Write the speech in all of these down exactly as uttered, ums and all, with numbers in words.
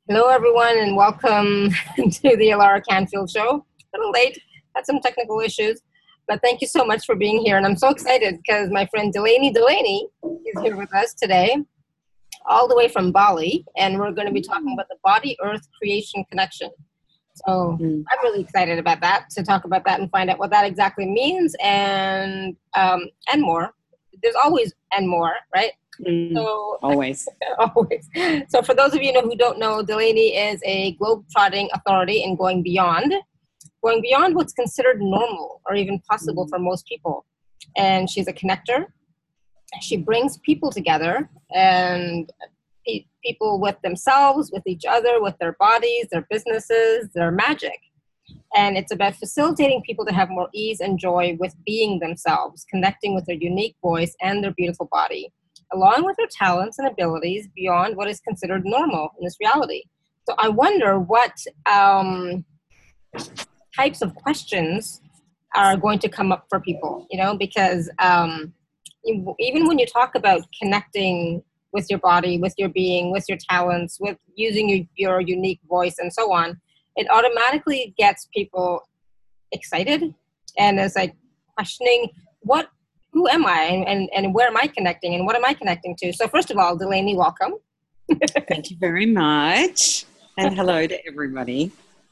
Hello, everyone, and welcome to the Alara Canfield Show. A little late, had some technical issues, but thank you so much for being here. And I'm so excited because my friend Delaney Delaney is here with us today, all the way from Bali, and we're going to be talking about the body-earth creation connection. So Mm. I'm really excited about that, to talk about that and find out what that exactly means and um, and more. There's always and more, right? Mm. So Always. Always. So for those of you who don't know, Delaney is a globe-trotting authority in going beyond, going beyond what's considered normal or even possible for most people. And she's a connector. She brings people together and pe- people with themselves, with each other, with their bodies, their businesses, their magic. And it's about facilitating people to have more ease and joy with being themselves, connecting with their unique voice and their beautiful body, along with their talents and abilities beyond what is considered normal in this reality. So I wonder what um, types of questions are going to come up for people, you know, because um, even when you talk about connecting with your body, with your being, with your talents, with using your, your unique voice and so on, it automatically gets people excited and is like questioning what who am I and, and, and where am I connecting and what am I connecting to? So first of all, Delaney, welcome. Thank you very much. And hello to everybody.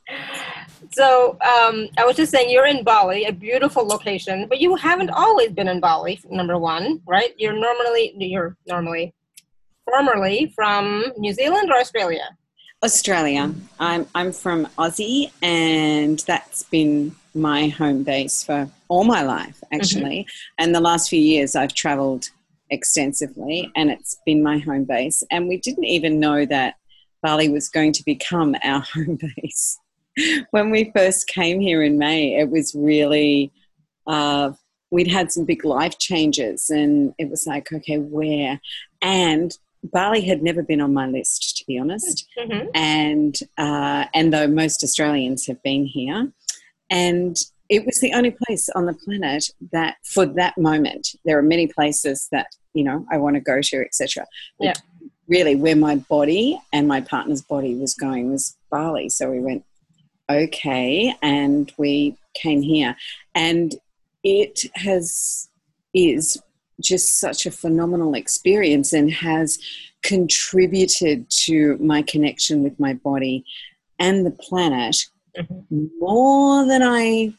So um, I was just saying, you're in Bali, a beautiful location, but you haven't always been in Bali, number one, right? You're normally, you're normally, formerly from New Zealand or Australia? Australia. I'm I'm from Aussie, and that's been my home base for all my life, actually. Mm-hmm. And the last few years I've travelled extensively, and it's been my home base. And we didn't even know that Bali was going to become our home base. When we first came here in May, it was really, uh, we'd had some big life changes, and it was like, okay, where? And Bali had never been on my list, to be honest, mm-hmm. and uh, and though most Australians have been here, and it was the only place on the planet that, for that moment, there are many places that, you know, I want to go to, et cetera. Yeah. Really, where my body and my partner's body was going was Bali. So we went, okay, and we came here, and it has is. just such a phenomenal experience and has contributed to my connection with my body and the planet mm-hmm. more than I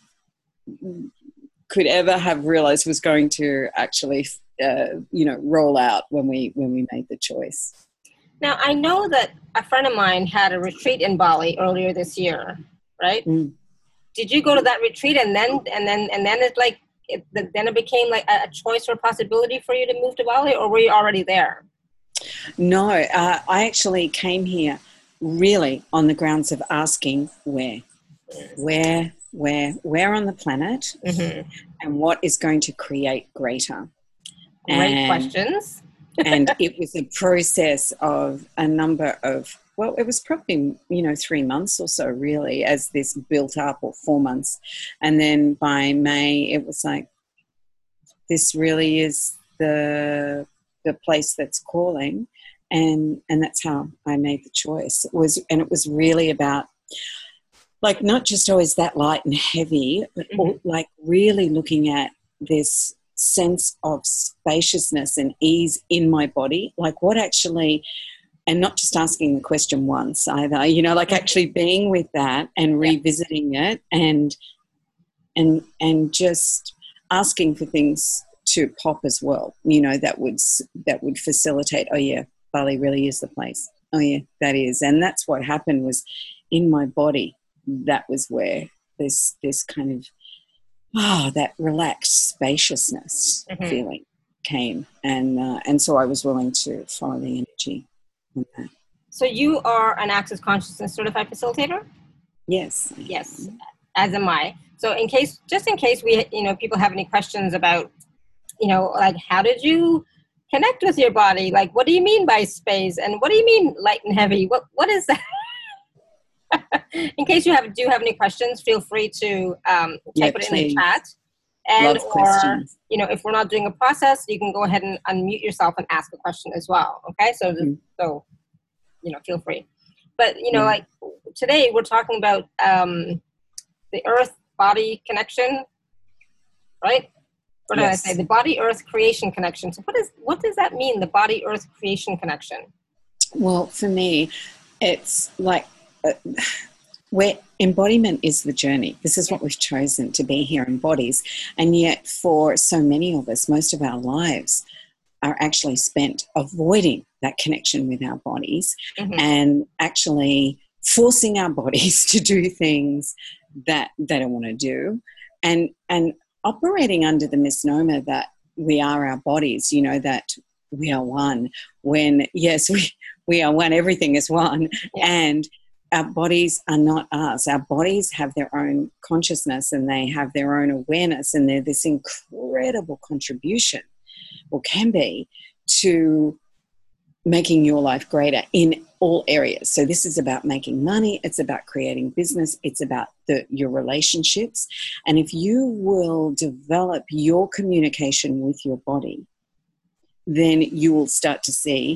could ever have realized was going to actually, uh, you know, roll out when we when we made the choice. Now, I know that a friend of mine had a retreat in Bali earlier this year, right? Mm. Did you go to that retreat and then and then and then it's like It, then it became like a choice or possibility for you to move to Bali, or were you already there? No, uh, I actually came here really on the grounds of asking where, where, where, where on the planet, mm-hmm. and what is going to create greater. Great and, questions. And it was a process of a number of, well, it was probably, you know, three months or so really as this built up, or four months. And then by May, it was like, this really is the the place that's calling. And, and that's how I made the choice. It was, and it was really about, like, not just always that light and heavy, but mm-hmm. all, like really looking at this sense of spaciousness and ease in my body, like what actually, and not just asking the question once either, you know, like actually being with that and revisiting yeah. it and and and just asking for things to pop as well, you know, that would that would facilitate, oh yeah, Bali really is the place. Oh yeah, that is. And that's what happened, was in my body, that was where this this kind of oh, that relaxed spaciousness mm-hmm. feeling came. And uh, and so I was willing to follow the energy on that. So you are an Access Consciousness certified facilitator? Yes. Yes, as am I. So in case, just in case we, you know, people have any questions about, you know, like how did you connect with your body? Like, what do you mean by space? And what do you mean light and heavy? What What is that? In case you have do have any questions, feel free to um, type yeah, it please. in the chat. And Love or, questions. you know, if we're not doing a process, you can go ahead and unmute yourself and ask a question as well. Okay, so mm-hmm. so, you know, feel free. But, you know, Yeah. like today we're talking about um, the earth-body connection, right? What did Yes. I say? The body-earth creation connection. So what is what does that mean, the body-earth creation connection? Well, for me, it's like uh, where embodiment is the journey. This is what we've chosen to be here in bodies. And yet for so many of us, most of our lives are actually spent avoiding that connection with our bodies mm-hmm. and actually forcing our bodies to do things that they don't want to do, and and operating under the misnomer that we are our bodies, you know, that we are one, when yes, we, we are one, everything is one, yeah. and our bodies are not us. Our bodies have their own consciousness and they have their own awareness, and they're this incredible contribution, or can be, to making your life greater in all areas. So this is about making money, it's about creating business, it's about the, your relationships. And if you will develop your communication with your body, then you will start to see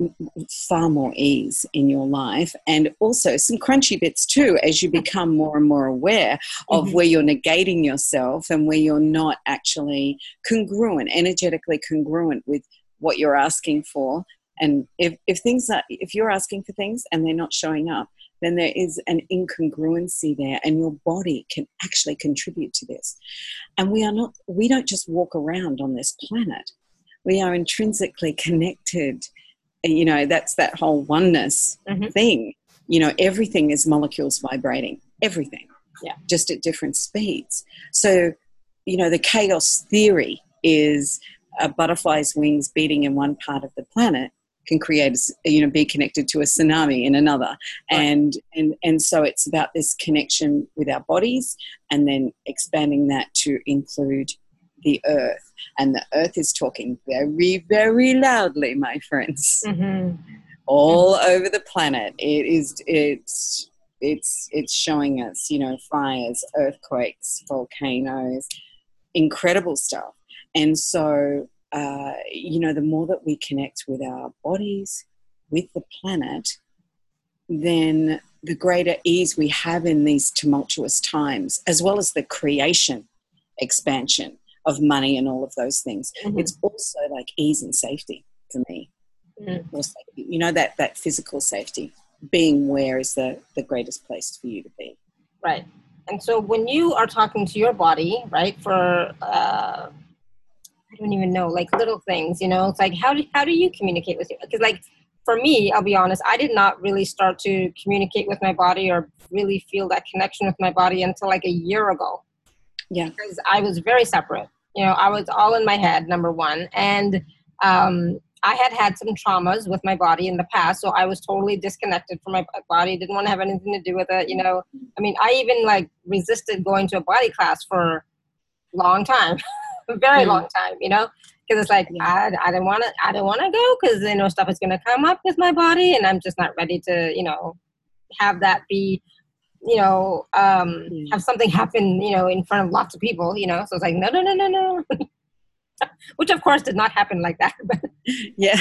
far more ease in your life, and also some crunchy bits too as you become more and more aware of mm-hmm. where you're negating yourself and where you're not actually congruent, energetically congruent with what you're asking for. And if, if things are, if you're asking for things and they're not showing up, then there is an incongruency there, and your body can actually contribute to this. And we are not, we don't just walk around on this planet. We are intrinsically connected. You know, that's that whole oneness mm-hmm. thing. You know, everything is molecules vibrating, everything, yeah, just at different speeds. So, you know, the chaos theory is a butterfly's wings beating in one part of the planet can create, you know, be connected to a tsunami in another. Right. And, and, and so it's about this connection with our bodies, and then expanding that to include the earth. And the earth is talking very, very loudly, my friends, mm-hmm. all mm-hmm. over the planet. It is, it's, it's, it's showing us, you know, fires, earthquakes, volcanoes, incredible stuff. And so, uh, you know, the more that we connect with our bodies, with the planet, then the greater ease we have in these tumultuous times, as well as the creation, expansion of money and all of those things. Mm-hmm. It's also like ease and safety for me. Mm-hmm. Or safety. You know, that, that physical safety, being where is the, the greatest place for you to be. Right. And so when you are talking to your body, right, for, uh, I don't even know, like little things, you know, it's like, how do, how do you communicate with you? Because like, for me, I'll be honest, I did not really start to communicate with my body or really feel that connection with my body until like a year ago. Yeah. Because I was very separate. You know, I was all in my head, number one. And um, I had had some traumas with my body in the past. So I was totally disconnected from my body. Didn't want to have anything to do with it. You know, I mean, I even like resisted going to a body class for a long time, a very mm. long time, you know, because it's like, yeah. I, I didn't want to, I didn't want to go because, you know, stuff is going to come up with my body and I'm just not ready to, you know, have that be, you know, um, have something happen, you know, in front of lots of people, you know, so it's like, no, no, no, no, no, which of course did not happen like that. Yeah.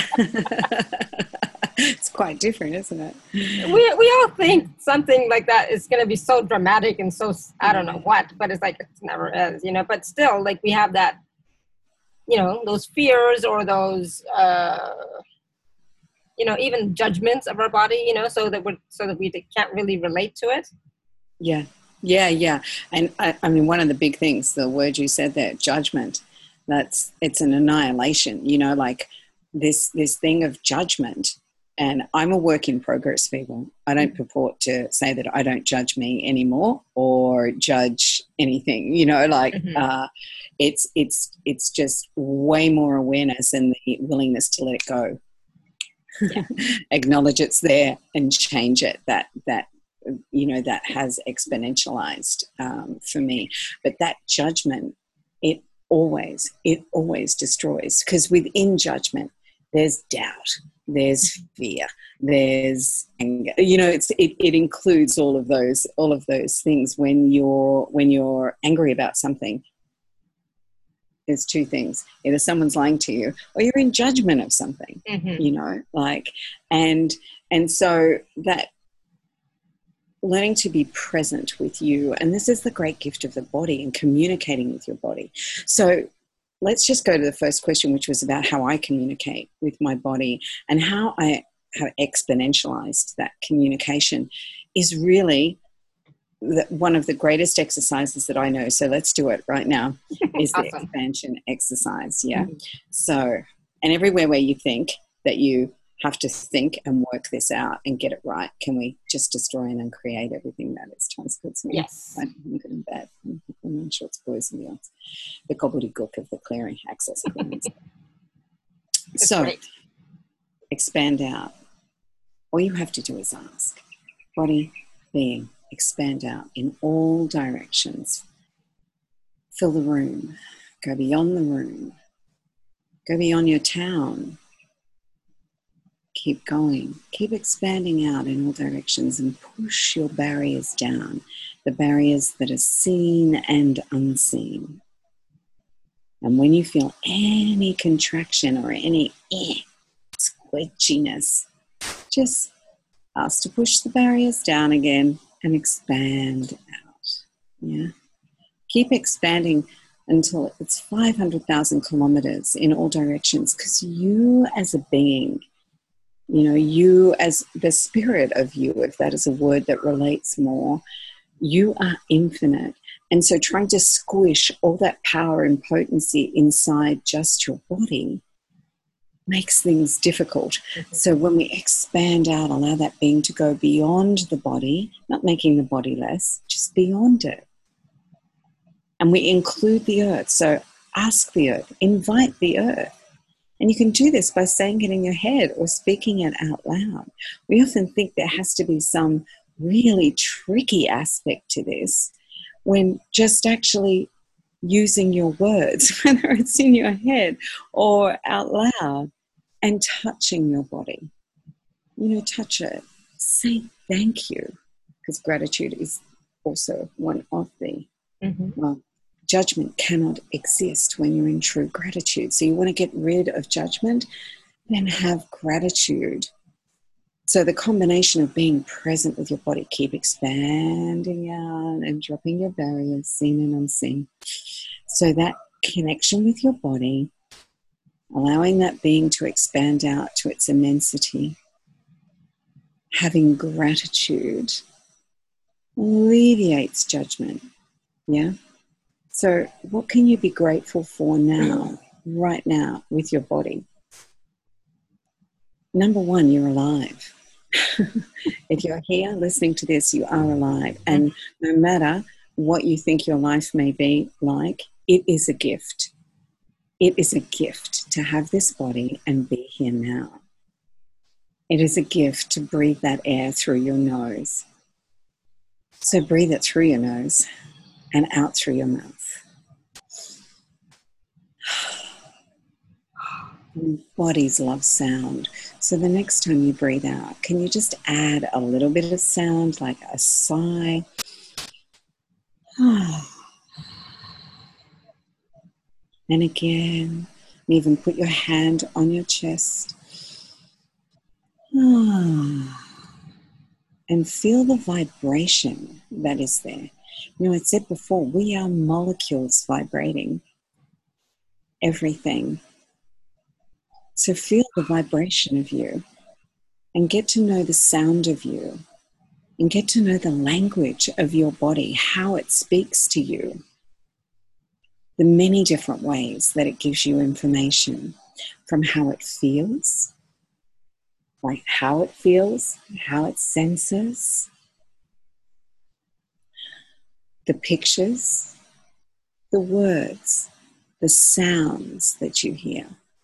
It's quite different, isn't it? We we all think something like that is going to be so dramatic and so, I don't know what, but it's like, it never is, you know, but still like we have that, you know, those fears or those, uh, you know, even judgments of our body, you know, so that we're, so that we can't really relate to it. Yeah, yeah, yeah. And I, I mean, one of the big things, the word you said there, judgment, that's, it's an annihilation, you know, like this, this thing of judgment. And I'm a work in progress, people. I don't purport to say that I don't judge me anymore or judge anything, you know, like mm-hmm. uh, it's, it's, it's just way more awareness and the willingness to let it go. Yeah. Acknowledge it's there and change it. That, that, you know, that has exponentialized um, for me. But that judgment, it always, it always destroys, because within judgment, there's doubt, there's fear, there's anger. You know, it's, it, it includes all of those, all of those things. When you're, when you're angry about something, there's two things. Either someone's lying to you or you're in judgment of something, mm-hmm. you know, like, and, and so that, learning to be present with you. And this is the great gift of the body and communicating with your body. So let's just go to the first question, which was about how I communicate with my body and how I have exponentialized that communication is really the, one of the greatest exercises that I know. So let's do it right now is the Awesome. expansion exercise. Yeah. Mm-hmm. So, and everywhere where you think that you have to think and work this out and get it right, can we just destroy and uncreate everything that is transputs me? Yes. Right? Good and bad. I'm sure it's boys and beyond. The gobbledygook of the clearing access of things. So Great. expand out. All you have to do is ask. Body, being, expand out in all directions. Fill the room. Go beyond the room. Go beyond your town. Keep going. Keep expanding out in all directions and push your barriers down, the barriers that are seen and unseen. And when you feel any contraction or any eh, squidginess, just ask to push the barriers down again and expand out. Yeah. Keep expanding until it's five hundred thousand kilometers in all directions, because you as a being, you know, you as the spirit of you, if that is a word that relates more, you are infinite. And so trying to squish all that power and potency inside just your body makes things difficult. Mm-hmm. So when we expand out, allow that being to go beyond the body, not making the body less, just beyond it. And we include the earth. So ask the earth, invite the earth. And you can do this by saying it in your head or speaking it out loud. We often think there has to be some really tricky aspect to this, when just actually using your words, whether it's in your head or out loud, and touching your body. You know, touch it. Say thank you, because gratitude is also one of the, mm-hmm. well, judgment cannot exist when you're in true gratitude. So you want to get rid of judgment, then have gratitude. So the combination of being present with your body, keep expanding out and dropping your barriers, seen and unseen. So that connection with your body, allowing that being to expand out to its immensity, having gratitude alleviates judgment. Yeah? So what can you be grateful for now, right now, with your body? Number one, you're alive. If you're here listening to this, you are alive. And no matter what you think your life may be like, it is a gift. It is a gift to have this body and be here now. It is a gift to breathe that air through your nose. So breathe it through your nose and out through your mouth. Bodies love sound. So the next time you breathe out, can you just add a little bit of sound, like a sigh? And again, even put your hand on your chest. And feel the vibration that is there. You know, I said before, we are molecules vibrating everything. So feel the vibration of you and get to know the sound of you and get to know the language of your body, how it speaks to you, the many different ways that it gives you information, from how it feels, like how it feels, how it senses, the pictures, the words, the sounds that you hear.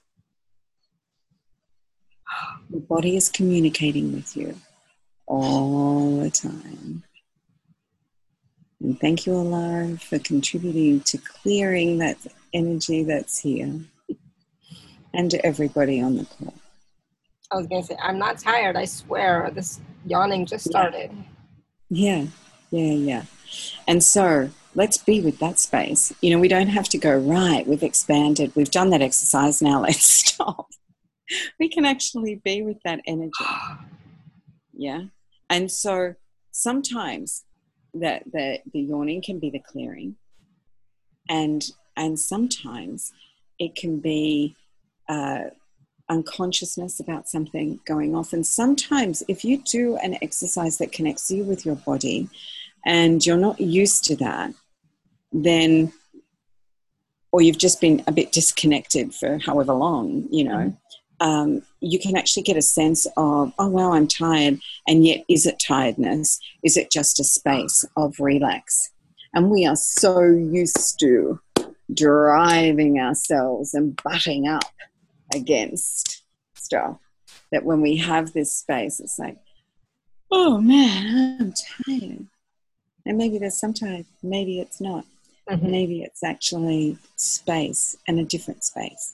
Your body is communicating with you all the time. And thank you, Alara, for contributing to clearing that energy that's here, and to everybody on the call. I was going to say, I'm not tired, I swear. This yawning just started. Yeah, yeah, yeah. And so let's be with that space. You know, we don't have to go, right, we've expanded, we've done that exercise, now let's stop. We can actually be with that energy. Yeah. And so sometimes the, the, the yawning can be the clearing, and and sometimes it can be uh, unconsciousness about something going off. And sometimes if you do an exercise that connects you with your body and you're not used to that, then, or you've just been a bit disconnected for however long, you know, mm-hmm. um, you can actually get a sense of, oh, wow, I'm tired. And yet, is it tiredness? Is it just a space of relax? And we are so used to driving ourselves and butting up against stuff that when we have this space, it's like, oh, man, I'm tired. And maybe there's some time, maybe it's not. Mm-hmm. Maybe it's actually space, and a different space.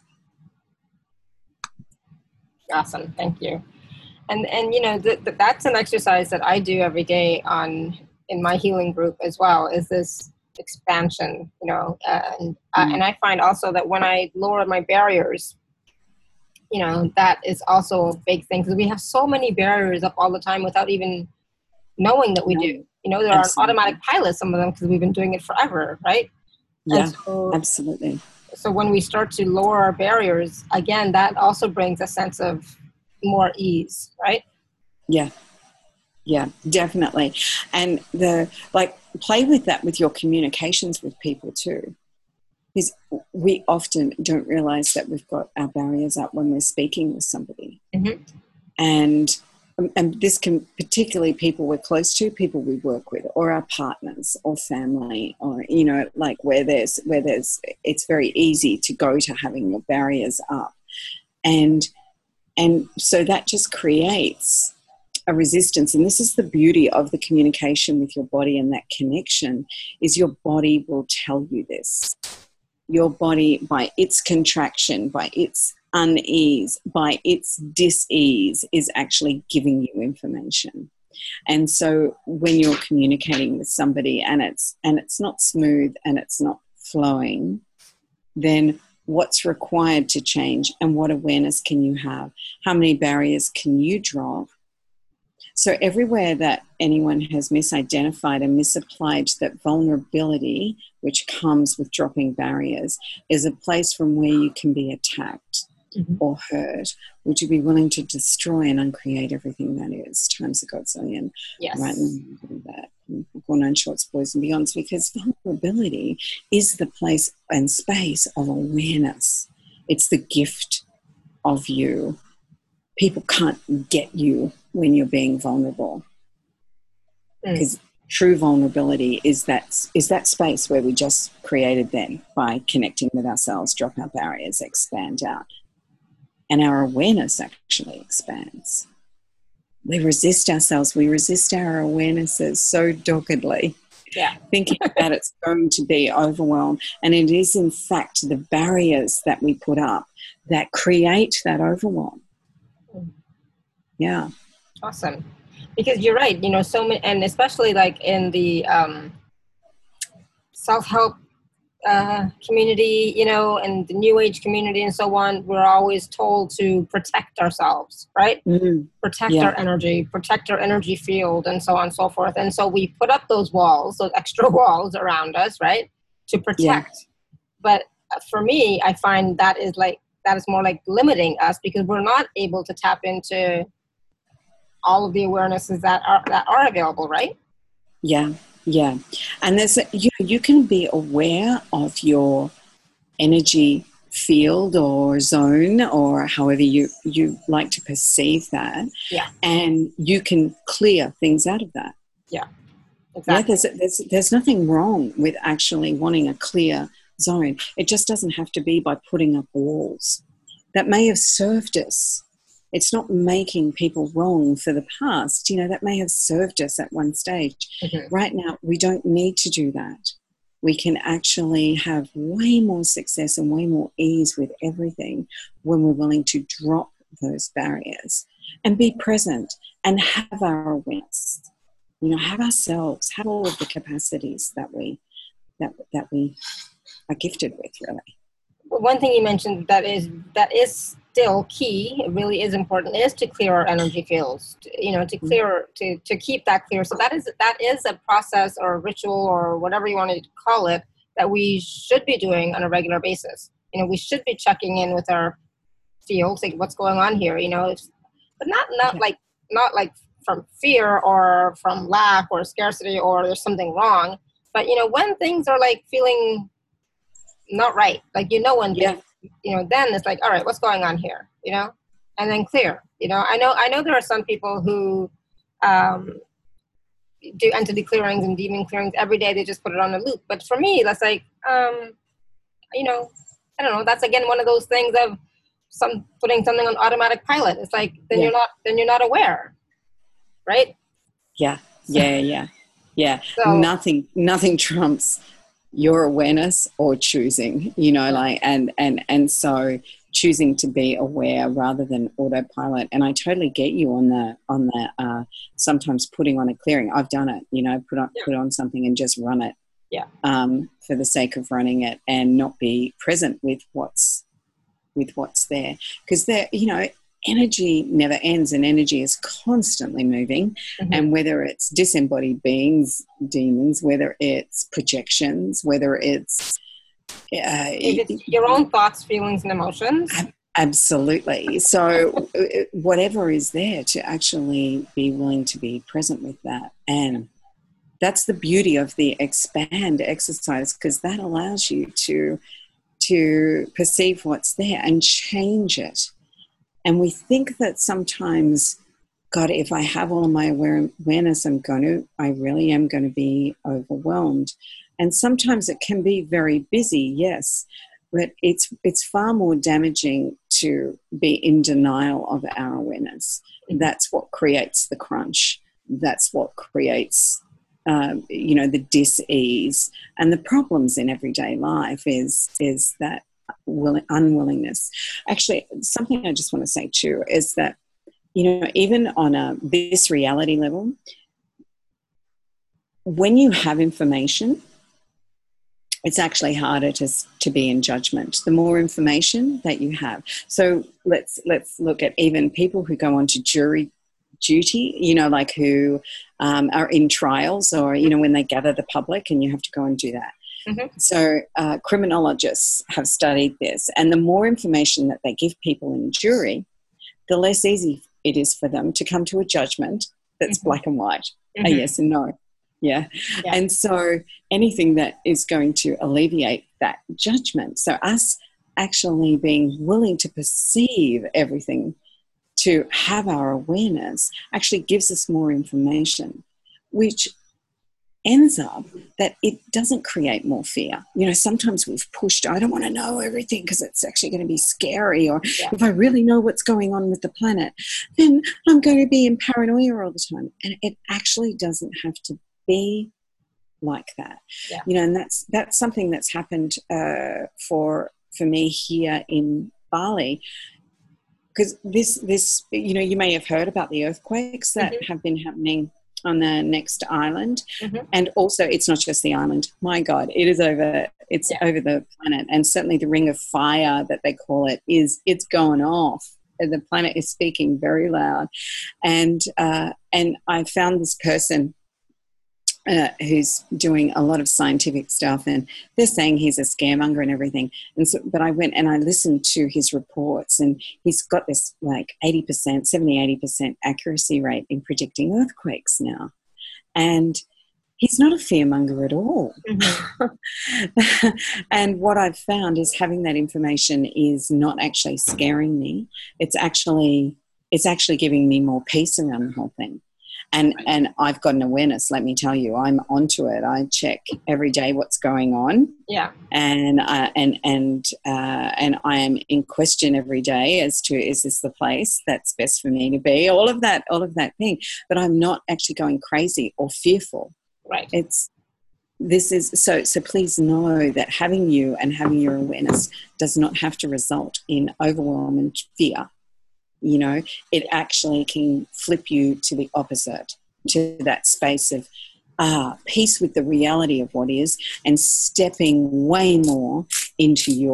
Awesome. Thank you. And, and you know, th- th- that's an exercise that I do every day on in my healing group as well, is this expansion, you know, uh, and, uh, mm-hmm. and I find also that when I lower my barriers, you know, that is also a big thing, because we have so many barriers up all the time without even knowing that we no. do. You know, there absolutely. Are automatic pilots, some of them, because we've been doing it forever, right? Yeah, so, absolutely. So when we start to lower our barriers, again, that also brings a sense of more ease, right? Yeah, yeah, definitely. And the like, play with that with your communications with people too. Because we often don't realize that we've got our barriers up when we're speaking with somebody. Mm-hmm. And and this can particularly people we're close to, people we work with, or our partners or family, or, you know, like where there's, where there's, it's very easy to go to having your barriers up. And, and so that just creates a resistance. And this is the beauty of the communication with your body, and that connection is your body will tell you this. Your body, by its contraction, by its unease, by its dis-ease, is actually giving you information. And so when you're communicating with somebody and it's and it's not smooth and it's not flowing, then what's required to change, and what awareness can you have? How many barriers can you drop? So everywhere that anyone has misidentified and misapplied that vulnerability, which comes with dropping barriers, is a place from where you can be attacked. Mm-hmm. or hurt, would you be willing to destroy and uncreate everything that is? Times a godzillion. Yes. Right, and that Gorn and Shorts, Boys and Beyonds, because vulnerability is the place and space of awareness. It's the gift of you. People can't get you when you're being vulnerable. Mm. Because true vulnerability is that, is that space where we just created then by connecting with ourselves, drop our barriers, expand out. And our awareness actually expands. We resist ourselves. We resist our awarenesses so doggedly. Yeah. Thinking that it's going to be overwhelmed. And it is, in fact, the barriers that we put up that create that overwhelm. Yeah. Awesome. Because you're right, you know, so many, and especially like in the um, self-help uh, community, you know, and the new age community and so on, we're always told to protect ourselves, right? Mm-hmm. Protect yeah. our energy, protect our energy field, and so on and so forth. And so we put up those walls, those extra walls around us, right, to protect. Yeah. But for me, I find that is like, that is more like limiting us, because we're not able to tap into all of the awarenesses that are that are available, right? Yeah. Yeah, and there's a, you you can be aware of your energy field or zone, or however you you like to perceive that. Yeah, and you can clear things out of that. Yeah, exactly. Yeah, there's there's there's nothing wrong with actually wanting a clear zone. It just doesn't have to be by putting up walls that may have served us. It's not making people wrong for the past. You know, that may have served us at one stage. Mm-hmm. Right now, we don't need to do that. We can actually have way more success and way more ease with everything when we're willing to drop those barriers and be present and have our awareness. You know, have ourselves, have all of the capacities that we that that we are gifted with, really. one thing you mentioned that is that is still key, it really is important, is to clear our energy fields. To, you know, to clear to to keep that clear. So that is that is a process or a ritual or whatever you want to call it that we should be doing on a regular basis. You know, we should be checking in with our fields, like what's going on here. You know, it's, but not not Yeah. like not like from fear or from lack or scarcity or there's something wrong. But you know, when things are like feeling not right, like you know when Yeah. things, you know, then it's like, all right, what's going on here, you know, and then clear. You know, I know I know there are some people who um, do entity clearings and demon clearings every day. They just put it on a loop. But for me, that's like, um, you know, I don't know. That's again one of those things of some putting something on automatic pilot. It's like then Yeah. you're not then you're not aware, right? Yeah, yeah, yeah, yeah. So Nothing, nothing trumps your awareness or choosing. You know, yeah. like and and and so choosing to be aware rather than autopilot. And I totally get you on the on the uh, sometimes putting on a clearing. I've done it. You know, put on Yeah. put on something and just run it. Yeah. Um, for the sake of running it and not be present with what's with what's there, because there, you know, energy never ends and energy is constantly moving. Mm-hmm. And whether it's disembodied beings, demons, whether it's projections, whether it's uh, If it's your own thoughts, feelings, and emotions. Absolutely. So whatever is there, to actually be willing to be present with that. And that's the beauty of the expand exercise, because that allows you to to perceive what's there and change it. And we think that sometimes, God, if I have all of my aware- awareness, I'm going to, I really am going to be overwhelmed. And sometimes it can be very busy, yes, but it's it's far more damaging to be in denial of our awareness. That's what creates the crunch. That's what creates Um, you know, the dis-ease and the problems in everyday life is is that will, unwillingness. Actually, something I just want to say too is that, you know, even on a this reality level, when you have information, it's actually harder to to be in judgment. The more information that you have. So let's let's look at even people who go on to jury duty, you know, like who um, are in trials, or, you know, when they gather the public and you have to go and do that. Mm-hmm. So uh, criminologists have studied this, and the more information that they give people in jury, the less easy it is for them to come to a judgment that's mm-hmm. black and white, mm-hmm. a yes and no. Yeah. yeah. And so anything that is going to alleviate that judgment. So us actually being willing to perceive everything, to have our awareness, actually gives us more information, which ends up that it doesn't create more fear. You know, sometimes we've pushed, I don't want to know everything because it's actually going to be scary, or yeah. if I really know what's going on with the planet, then I'm going to be in paranoia all the time. And it actually doesn't have to be like that. Yeah. You know, and that's that's something that's happened uh, for for me here in Bali. Because this, this, you know, you may have heard about the earthquakes that mm-hmm. have been happening on the next island. Mm-hmm. And also it's not just the island. My God, it is over, it's yeah. over the planet. And certainly the ring of fire that they call it is, it's going off. The planet is speaking very loud. And, uh, and I found this person Uh, who's doing a lot of scientific stuff, and they're saying he's a scaremonger and everything. And so, but I went and I listened to his reports, and he's got this like eighty percent, seventy, eighty percent accuracy rate in predicting earthquakes now. And he's not a fearmonger at all. Mm-hmm. And what I've found is having that information is not actually scaring me. It's actually, it's actually giving me more peace around the whole thing. And and I've got an awareness, let me tell you. I'm onto it. I check every day what's going on. Yeah. And uh, and and uh, and I am in question every day as to, is this the place that's best for me to be? All of that, all of that thing. But I'm not actually going crazy or fearful. Right. It's this is so so please know that having you and having your awareness does not have to result in overwhelm and fear. You know, it actually can flip you to the opposite, to that space of ah, peace with the reality of what is, and stepping way more into your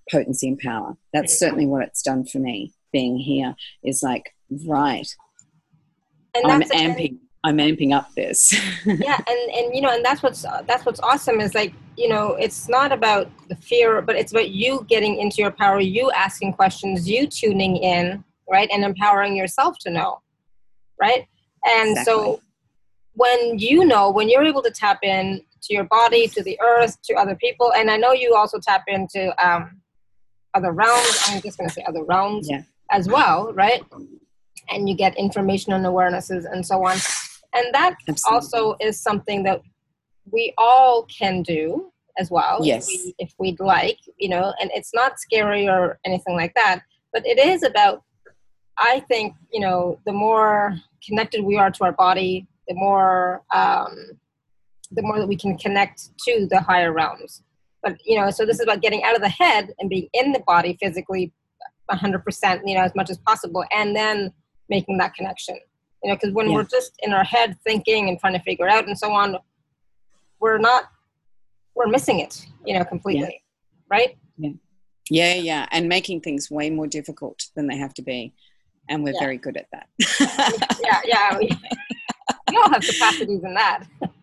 potency and power. That's certainly what it's done for me. Being here is like, right, and I'm that's amping. I'm amping up this. Yeah, and and you know, and that's what's that's what's awesome is like, you know, it's not about the fear, but it's about you getting into your power, you asking questions, you tuning in, right, and empowering yourself to know, right? And Exactly. so when you know, when you're able to tap in to your body, to the earth, to other people, and I know you also tap into um, other realms. I'm just going to say other realms Yeah. as well, right? And you get information and awarenesses and so on. And that Absolutely. also is something that we all can do as well, Yes. if, we, if we'd like, you know, and it's not scary or anything like that, but it is about, I think, you know, the more connected we are to our body, the more, um, the more that we can connect to the higher realms. But, you know, so this is about getting out of the head and being in the body physically one hundred percent, you know, as much as possible, and then making that connection. You know, because when Yeah. we're just in our head thinking and trying to figure out and so on, we're not, we're missing it, you know, completely. Yeah. Right? Yeah. Yeah, yeah. And making things way more difficult than they have to be. And we're yeah. very good at that. yeah, yeah. We, we all have capacities in that.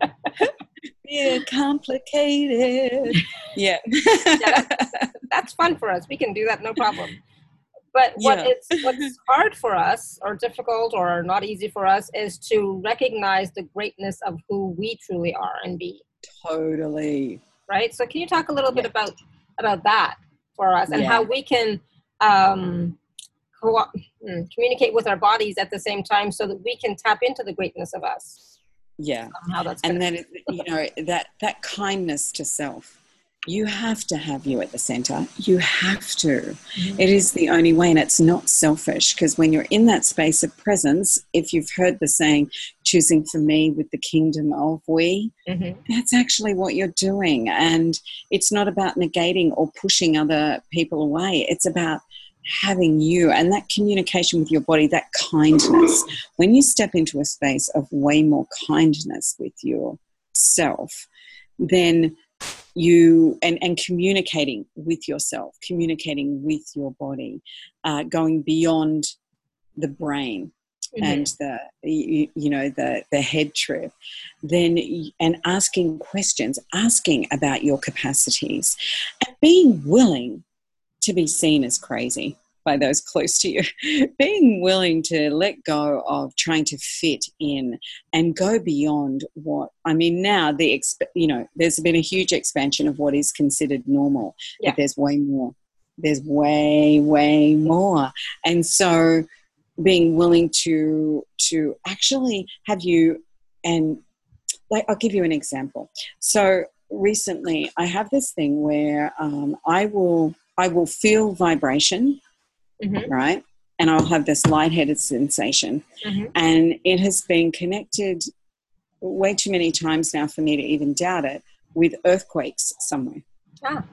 Yeah, complicated. Yeah. yeah that's, that's fun for us. We can do that, no problem. But what Yeah. it's what's hard for us, or difficult, or not easy for us, is to recognize the greatness of who we truly are and be. Totally. Right. So, can you talk a little yeah. bit about about that for us, and yeah. how we can um, co- communicate with our bodies at the same time, so that we can tap into the greatness of us? Yeah. How that's and then you know that that kindness to self. You have to have you at the center. You have to. Mm-hmm. It is the only way, and it's not selfish, because when you're in that space of presence, if you've heard the saying, choosing for me with the kingdom of we, mm-hmm. that's actually what you're doing. And it's not about negating or pushing other people away. It's about having you and that communication with your body, that kindness. When you step into a space of way more kindness with yourself, then you and, and communicating with yourself, communicating with your body, uh, going beyond the brain mm-hmm. and the you, you know the the head trip, then and asking questions, asking about your capacities, and being willing to be seen as crazy by those close to you, being willing to let go of trying to fit in and go beyond what, I mean, now the, you know, there's been a huge expansion of what is considered normal, yeah. but there's way more, there's way, way more. And so being willing to, to actually have you, and like, I'll give you an example. So recently I have this thing where um, I will, I will feel vibration, mm-hmm. right? And I'll have this lightheaded sensation. Mm-hmm. And it has been connected way too many times now for me to even doubt it, with earthquakes somewhere. Ah.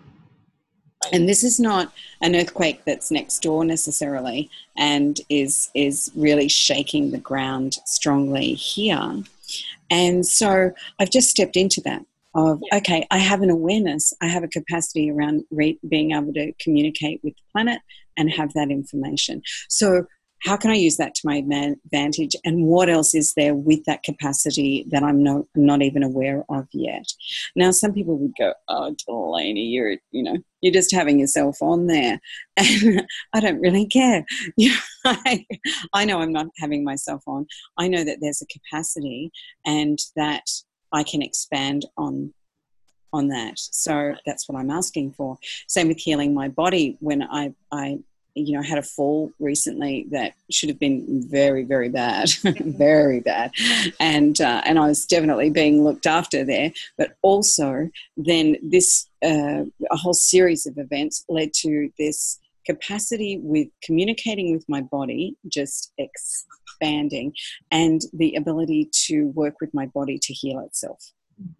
And this is not an earthquake that's next door necessarily and is is really shaking the ground strongly here. And so I've just stepped into that. Of, yeah. okay, I have an awareness, I have a capacity around re- being able to communicate with the planet and have that information. So how can I use that to my advantage, and what else is there with that capacity that I'm no, not even aware of yet? Now, some people would go, oh, Delaney, you're, you know, you're just having yourself on there. And I don't really care. You know, I, I know I'm not having myself on. I know that there's a capacity and that I can expand on on that. So that's what I'm asking for. Same with healing my body. When I, I you know, had a fall recently that should have been very, very bad, very bad. And uh, and I was definitely being looked after there. But also then this, uh, a whole series of events led to this capacity with communicating with my body just expanding, and the ability to work with my body to heal itself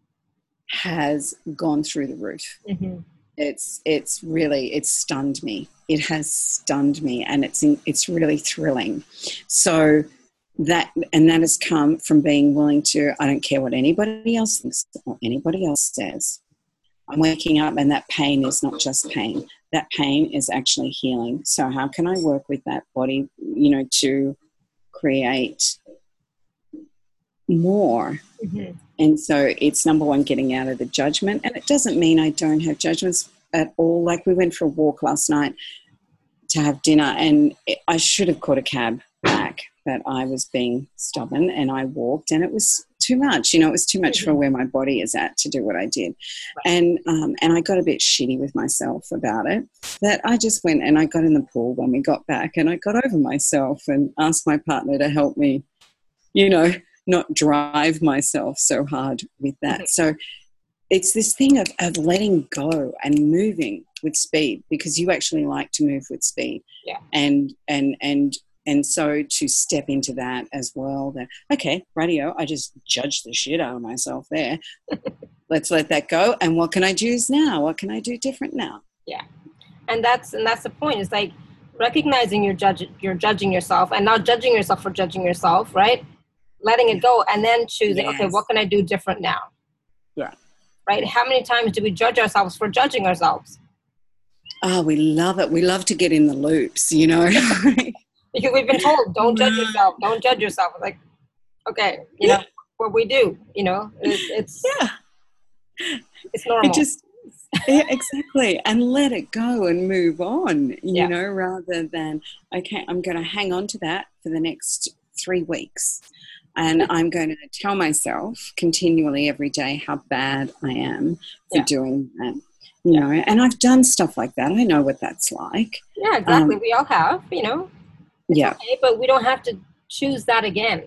has gone through the roof. Mm-hmm. It's it's really, it's stunned me. It has stunned me, and it's in, it's really thrilling. So that, and that has come from being willing to, I don't care what anybody else thinks or anybody else says. I'm waking up, and that pain is not just pain. that pain is actually healing. So how can I work with that body, you know, to create more? Mm-hmm. And so it's number one, getting out of the judgment. And it doesn't mean I don't have judgments at all. Like we went for a walk last night to have dinner, and I should have caught a cab back, but I was being stubborn and I walked, and it was too much. You know, it was too much mm-hmm. for where my body is at to do what I did. Right. And um, and I got a bit shitty with myself about it, that I just went and I got in the pool when we got back, and I got over myself and asked my partner to help me, you know, not drive myself so hard with that. Mm-hmm. So it's this thing of, of letting go and moving with speed, because you actually like to move with speed. Yeah. And and and and so to step into that as well, that, okay, radio, I just judged the shit out of myself there. Let's let that go. And what can I choose now? What can I do different now? Yeah. And that's and that's the point. It's like recognizing you're judge, you're judging yourself, and not judging yourself for judging yourself, right? Letting it go, and then choosing, yes. okay, what can I do different now? Yeah. Right? How many times do we judge ourselves for judging ourselves? Oh, we love it. We love to get in the loops, you know. Because we've been told, don't judge yourself, don't judge yourself. Like, okay, you yeah. know, what we do, you know, it, it's yeah, it's normal. It just, yeah, exactly. And let it go and move on, you yeah. know, rather than, okay, I'm going to hang on to that for the next three weeks. And I'm going to tell myself continually every day how bad I am for yeah. doing that, you yeah. know. And I've done stuff like that. I know what that's like. Yeah, exactly. Um, we all have, you know. It's yeah. Okay, but we don't have to choose that again.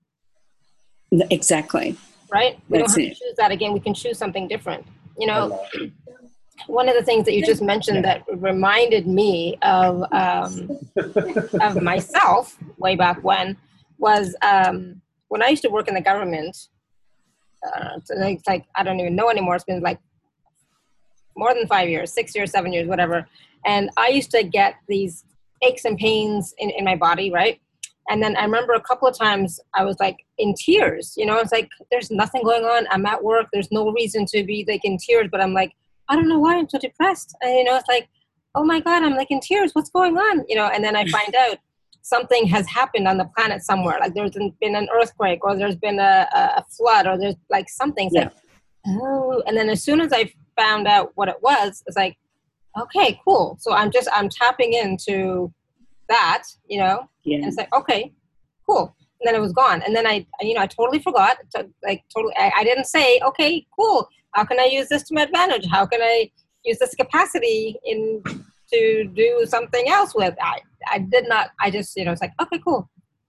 Exactly. Right? We that's don't have it. to choose that again. We can choose something different. You know, one of the things that you just mentioned that reminded me of um, of myself way back when was um, when I used to work in the government. Uh, it's like, I don't even know anymore. It's been like more than five years, six years, seven years, whatever. And I used to get these aches and pains in, in my body, right? And then I remember a couple of times I was like in tears, you know, it's like, there's nothing going on. I'm at work. There's no reason to be like in tears, but I'm like, I don't know why I'm so depressed. And, you know, it's like, oh my God, I'm like in tears. What's going on? You know, and then I find out something has happened on the planet somewhere. Like there's been an earthquake, or there's been a, a flood, or there's like something. It's yeah. like, oh, and then as soon as I found out what it was, it's like, okay, cool. So I'm just, I'm tapping into that, you know, yeah. and it's like, okay, cool. And then it was gone. And then I, you know, I totally forgot, to, like totally, I, I didn't say, okay, cool. How can I use this to my advantage? How can I use this capacity in to do something else with? I, I did not, I just, you know, it's like, okay, cool.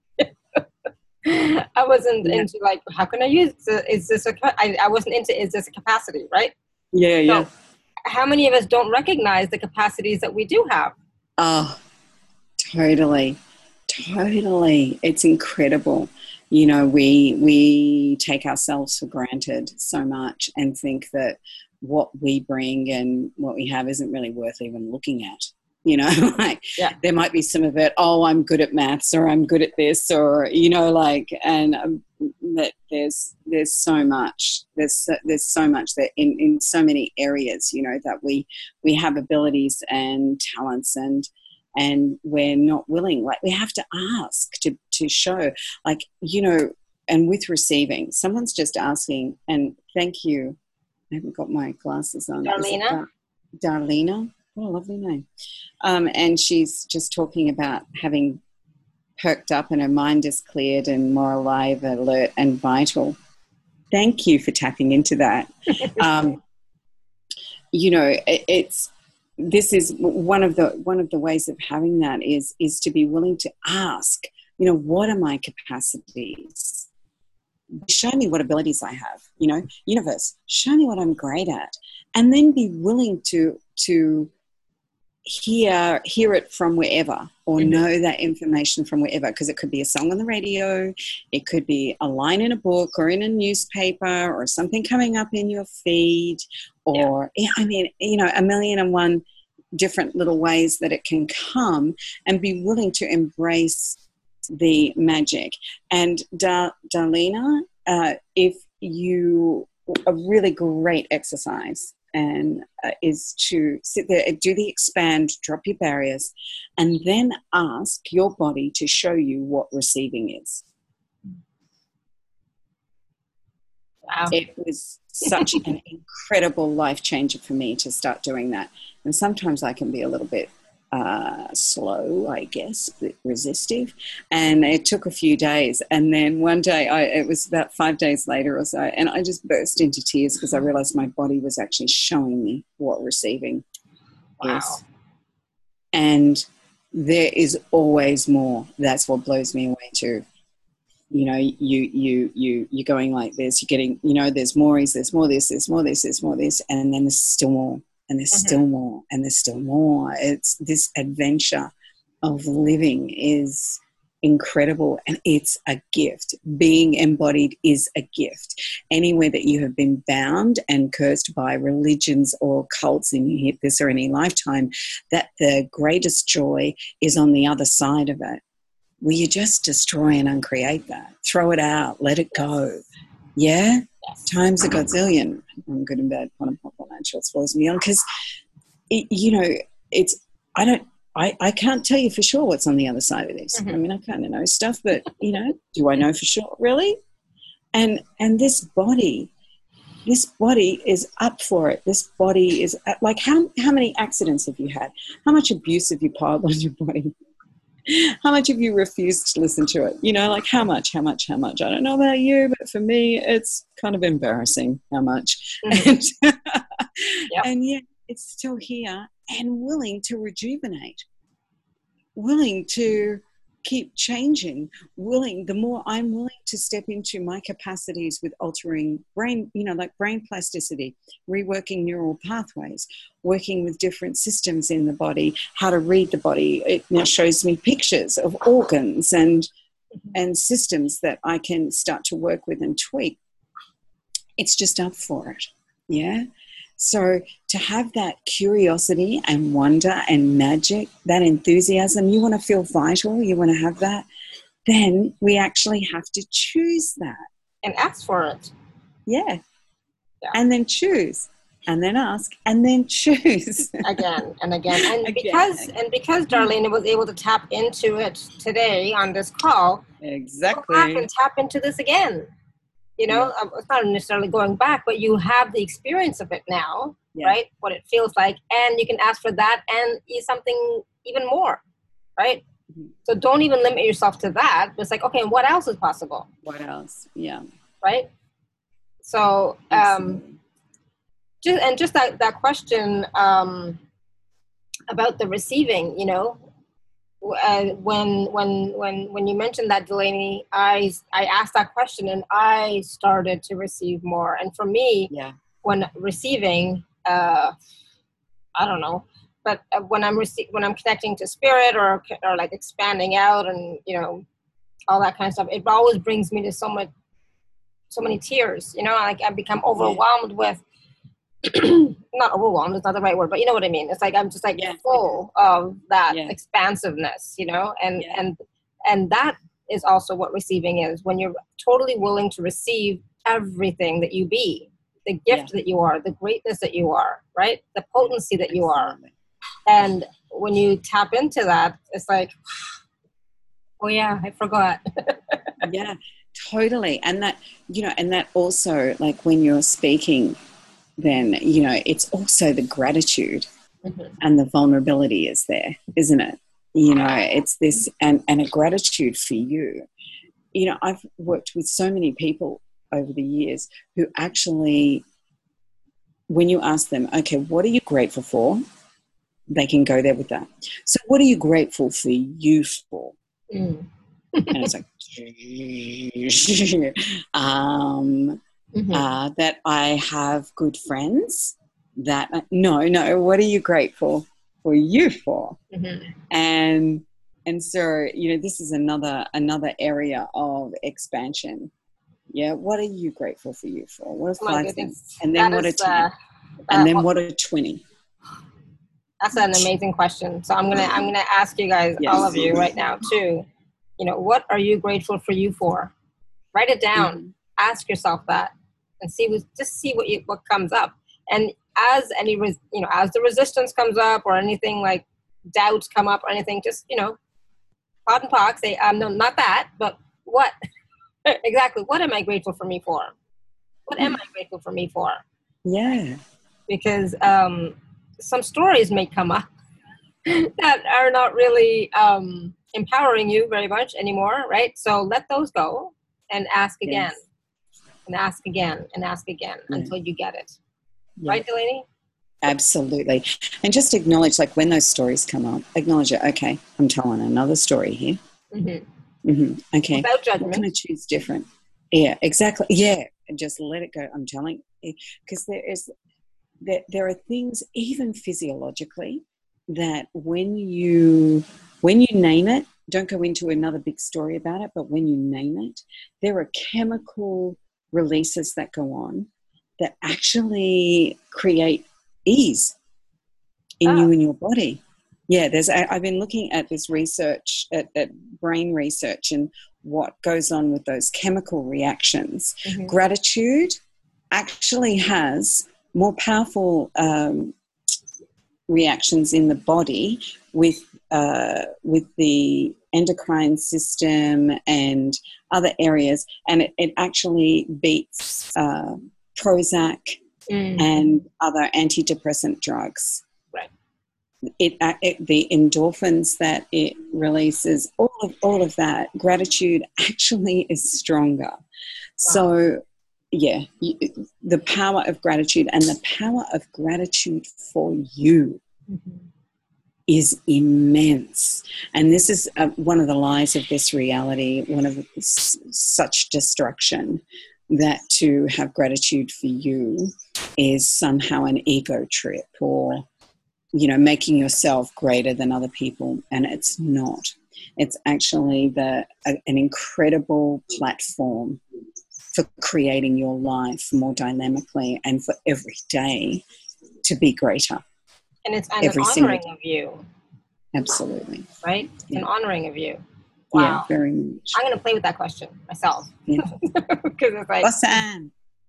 I wasn't yeah. into like, how can I use this? Is this a, I, I wasn't into, is this a capacity, right? Yeah, yeah. So, how many of us don't recognize the capacities that we do have? Oh, totally. Totally. It's incredible. You know, we we take ourselves for granted so much and think that what we bring and what we have isn't really worth even looking at. You know, like yeah. there might be some of it, oh, I'm good at maths, or I'm good at this, or, you know, like, and um, that there's there's so much, there's so, there's so much that in, in so many areas, you know, that we we have abilities and talents, and and we're not willing, like we have to ask to, to show, like, you know, and with receiving, someone's just asking, and thank you, I haven't got my glasses on. Darlena? Dar- Darlena? What a lovely name. Um, and she's just talking about having perked up and her mind is cleared and more alive, alert and vital. Thank you for tapping into that. Um, you know, it, it's, this is one of the, one of the ways of having that is, is to be willing to ask, you know, what are my capacities? Show me what abilities I have, you know, universe, show me what I'm great at. And then be willing to, to, hear hear it from wherever, or mm-hmm. know that information from wherever, because it could be a song on the radio, it could be a line in a book or in a newspaper, or something coming up in your feed, or yeah. I mean, you know, a million and one different little ways that it can come, and be willing to embrace the magic. And da- Darlena, uh, if you a really great exercise and uh, is to sit there, do the expand, drop your barriers, and then ask your body to show you what receiving is. Wow. It was such an incredible life changer for me to start doing that. And sometimes I can be a little bit uh, slow, I guess, but resistive. And it took a few days. And then one day, I, it was about five days later or so, and I just burst into tears because I realized my body was actually showing me what receiving Wow. is. And there is always more. That's what blows me away too. You know, you, you, you, you're going like this, you're getting, you know, there's more, there's more this, there's more this, there's more this, and then there's still more. And there's mm-hmm. still more, and there's still more. It's this adventure of living is incredible, and it's a gift. Being embodied is a gift. Anywhere that you have been bound and cursed by religions or cults in this or any lifetime, that the greatest joy is on the other side of it. Will you just destroy and uncreate that? Throw it out. Let it go. Yeah? Yes. Times a godzillion. I'm good and bad. Quantum pop on that short swallows me on because, you know, it's, I don't, I, I can't tell you for sure what's on the other side of this. Mm-hmm. I mean, I kind of know stuff, but, you know, do I know for sure? Really? And, and this body, this body is up for it. This body is like, how, how many accidents have you had? How much abuse have you piled on your body? How much have you refused to listen to it? You know, like how much, how much, how much? I don't know about you, but for me, it's kind of embarrassing how much. Mm-hmm. And, yep. and yet it's still here and willing to rejuvenate, willing to keep changing, willing, the more I'm willing to step into my capacities with altering brain, you know, like brain plasticity, reworking neural pathways, working with different systems in the body, how to read the body. It now shows me pictures of organs and, and systems that I can start to work with and tweak. It's just up for it. Yeah. So to have that curiosity and wonder and magic, that enthusiasm, you want to feel vital, you want to have that, then we actually have to choose that. And ask for it. Yeah. yeah. And then choose. And then ask. And then choose. Again and again. And again. because and because Darlene was able to tap into it today on this call, exactly. go back and tap into this again. You know, yeah. It's not necessarily going back, but you have the experience of it now, yeah. right? What it feels like. And you can ask for that and something even more, right? Mm-hmm. So don't even limit yourself to that. It's like, okay, what else is possible? What else? Yeah. Right? So, um, just and just that, that question um, about the receiving, you know, Uh, when when when when you mentioned that, Delaney, I I asked that question and I started to receive more. And for me, yeah. when receiving, uh, I don't know, but when I'm rece- when I'm connecting to spirit or or like expanding out and you know all that kind of stuff, it always brings me to so much, so many tears. You know, like I become overwhelmed yeah. with. Not overwhelmed, it's not the right word, but you know what I mean. It's like I'm just like yeah. full of that yeah. expansiveness, you know, and yeah. and and that is also what receiving is, when you're totally willing to receive everything that you be, the gift yeah. that you are, the greatness that you are, right? The potency that you are. And when you tap into that, it's like, oh yeah, I forgot. Yeah, totally. And that, you know, and that also, like when you're speaking, then, you know, it's also the gratitude mm-hmm. and the vulnerability is there, isn't it? You know, it's this, and, and a gratitude for you. You know, I've worked with so many people over the years who actually, when you ask them, okay, what are you grateful for? They can go there with that. So what are you grateful for you for? Mm. And it's like, um... Mm-hmm. Uh, that I have good friends, that, no, no, what are you grateful for you for? Mm-hmm. And, and so, you know, this is another, another area of expansion. Yeah. What are you grateful for you for? What are five things? And then that what is, are ten? Uh, and then what are twenty? That's an amazing question. So I'm going to, I'm going to ask you guys, yes. all of you right now too, you know, what are you grateful for you for? Write it down. Mm-hmm. Ask yourself that. And see, just see what you, what comes up, and as any, res- you know, as the resistance comes up or anything like doubts come up or anything, just, you know, pot and pock, say, um, no, not that, but what? Exactly. What am I grateful for me for? What am I grateful for me for? Yeah. Because um, some stories may come up that are not really um, empowering you very much anymore, right? So let those go and ask again, Yes. and ask again, and ask again Yeah. until you get it. Yeah. Right, Delaney? Absolutely. And just acknowledge, like when those stories come up, acknowledge it. Okay, I'm telling another story here. Mm-hmm. Mm-hmm. Okay. Without judgment. What can I choose different? Yeah, exactly. Yeah. And just let it go. I'm telling you, because there is, there, there are things even physiologically that when you, when you name it, don't go into another big story about it, but when you name it, there are chemical releases that go on that actually create ease in Ah. you and your body. Yeah, there's. I, I've been looking at this research, at, at brain research, and what goes on with those chemical reactions. Mm-hmm. Gratitude actually has more powerful um, reactions in the body with uh, with the endocrine system and other areas, and it, it actually beats uh, Prozac Mm. and other antidepressant drugs. Right. It, it the endorphins that it releases, all of all of that, gratitude actually is stronger. Wow. So yeah, you, the power of gratitude and the power of gratitude for you mm-hmm. is immense. And this is uh, one of the lies of this reality, one of s- such destruction, that to have gratitude for you is somehow an ego trip, or you know, making yourself greater than other people, and it's not. It's actually the a, an incredible platform for creating your life more dynamically and for every day to be greater. And it's and every an honoring of you. Absolutely. Right? It's yeah. an honoring of you. Wow. Yeah, very much. I'm going to play with that question myself. Yeah. Because it's like... Awesome.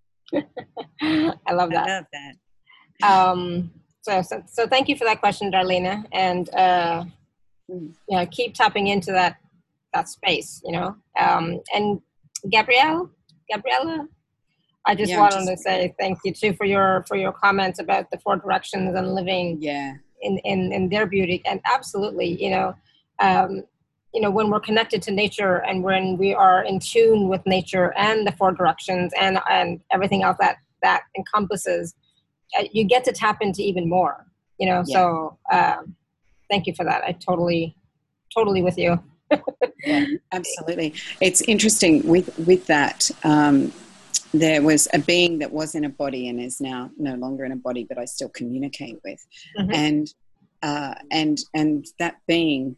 I love that. I love that. Um, so, so, so thank you for that question, Darlene. And, uh, mm. you know, keep tapping into that, that space, you know. Um, and Gabrielle, Gabriella, I just yeah, wanted just, to say thank you too for your, for your comments about the four directions and living yeah. in, in, in their beauty. And absolutely, you know, um, you know, when we're connected to nature and when we are in tune with nature and the four directions and, and everything else that, that encompasses, uh, you get to tap into even more, you know? Yeah. So um, thank you for that. I totally, totally with you. Yeah, absolutely. It's interesting with, with that. Um, there was a being that was in a body and is now no longer in a body, but I still communicate with. Mm-hmm. And, uh, and, and that being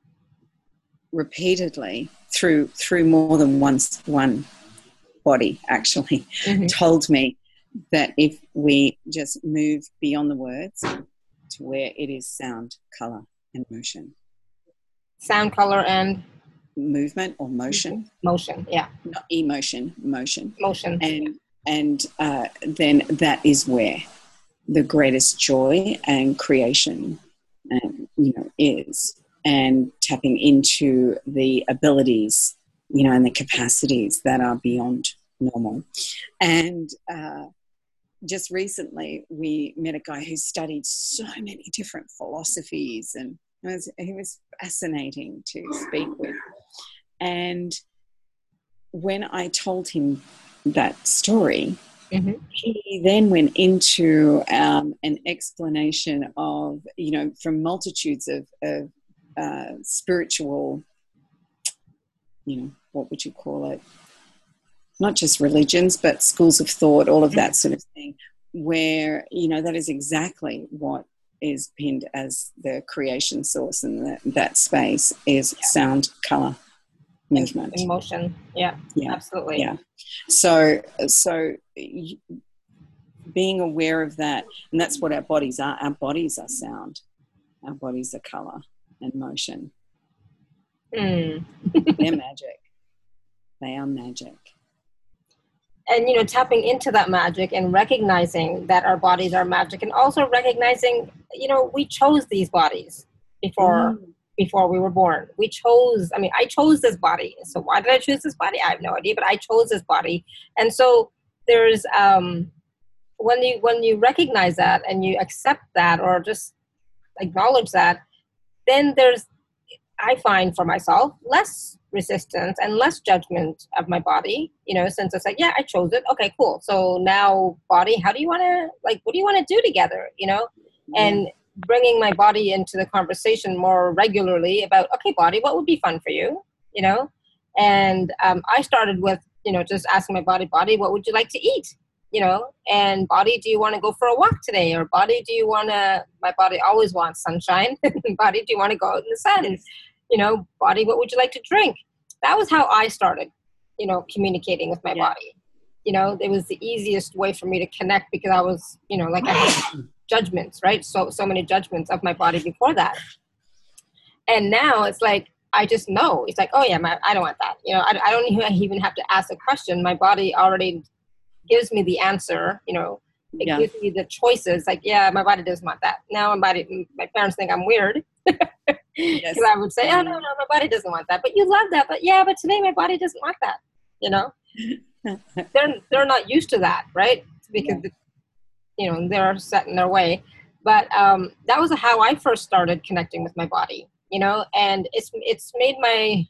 repeatedly through, through more than once, one body actually mm-hmm. told me that if we just move beyond the words to where it is sound, color, and motion. Sound, color, and movement or motion. Motion, yeah. Not emotion, motion. Motion. And and uh, then that is where the greatest joy and creation, um, you know, is. And tapping into the abilities, you know, and the capacities that are beyond normal. And uh, just recently we met a guy who studied so many different philosophies, and it was, he was fascinating to speak with. And when I told him that story, mm-hmm. he then went into um, an explanation of, you know, from multitudes of, of uh, spiritual, you know, what would you call it? Not just religions, but schools of thought, all of that sort of thing, where, you know, that is exactly what is pinned as the creation source, and that, that space is yeah. sound, color, movement. Emotion, yeah, yeah, absolutely. Yeah. So, so being aware of that, and that's what our bodies are. Our bodies are sound. Our bodies are color and motion. Mm. They're magic. They are magic. and, you know, tapping into that magic and recognizing that our bodies are magic, and also recognizing, you know, we chose these bodies before, mm. before we were born. We chose, I mean, I chose this body. So why did I choose this body? I have no idea, but I chose this body. And so there's, um, when you, when you recognize that and you accept that, or just acknowledge that, then there's, I find for myself, less resistance and less judgment of my body, you know, since it's like, yeah, I chose it. Okay, cool. So now, body, how do you want to, like, what do you want to do together, you know? Yeah. And bringing my body into the conversation more regularly about, okay, body, what would be fun for you, you know? And um, I started with, you know, just asking my body, body, what would you like to eat? You know, and body, do you want to go for a walk today? Or body, do you want to, my body always wants sunshine. Body, do you want to go out in the sun? You know, body, what would you like to drink? That was how I started, you know, communicating with my yeah. body. You know, it was the easiest way for me to connect, because I was, you know, like I had judgments, right? So, so many judgments of my body before that. And now it's like, I just know. It's like, oh yeah, my, I don't want that. You know, I, I don't even have to ask a question. My body already gives me the answer, you know, it yeah. gives me the choices. Like, yeah, my body doesn't want that. Now my body, my parents think I'm weird. Yes. I would say, oh, no, no, my body doesn't want that. But you love that. But yeah, but today my body doesn't want that, you know. they're they're not used to that, right? Because, yeah. you know, they're set in their way. But um, that was how I first started connecting with my body, you know. And it's it's made my,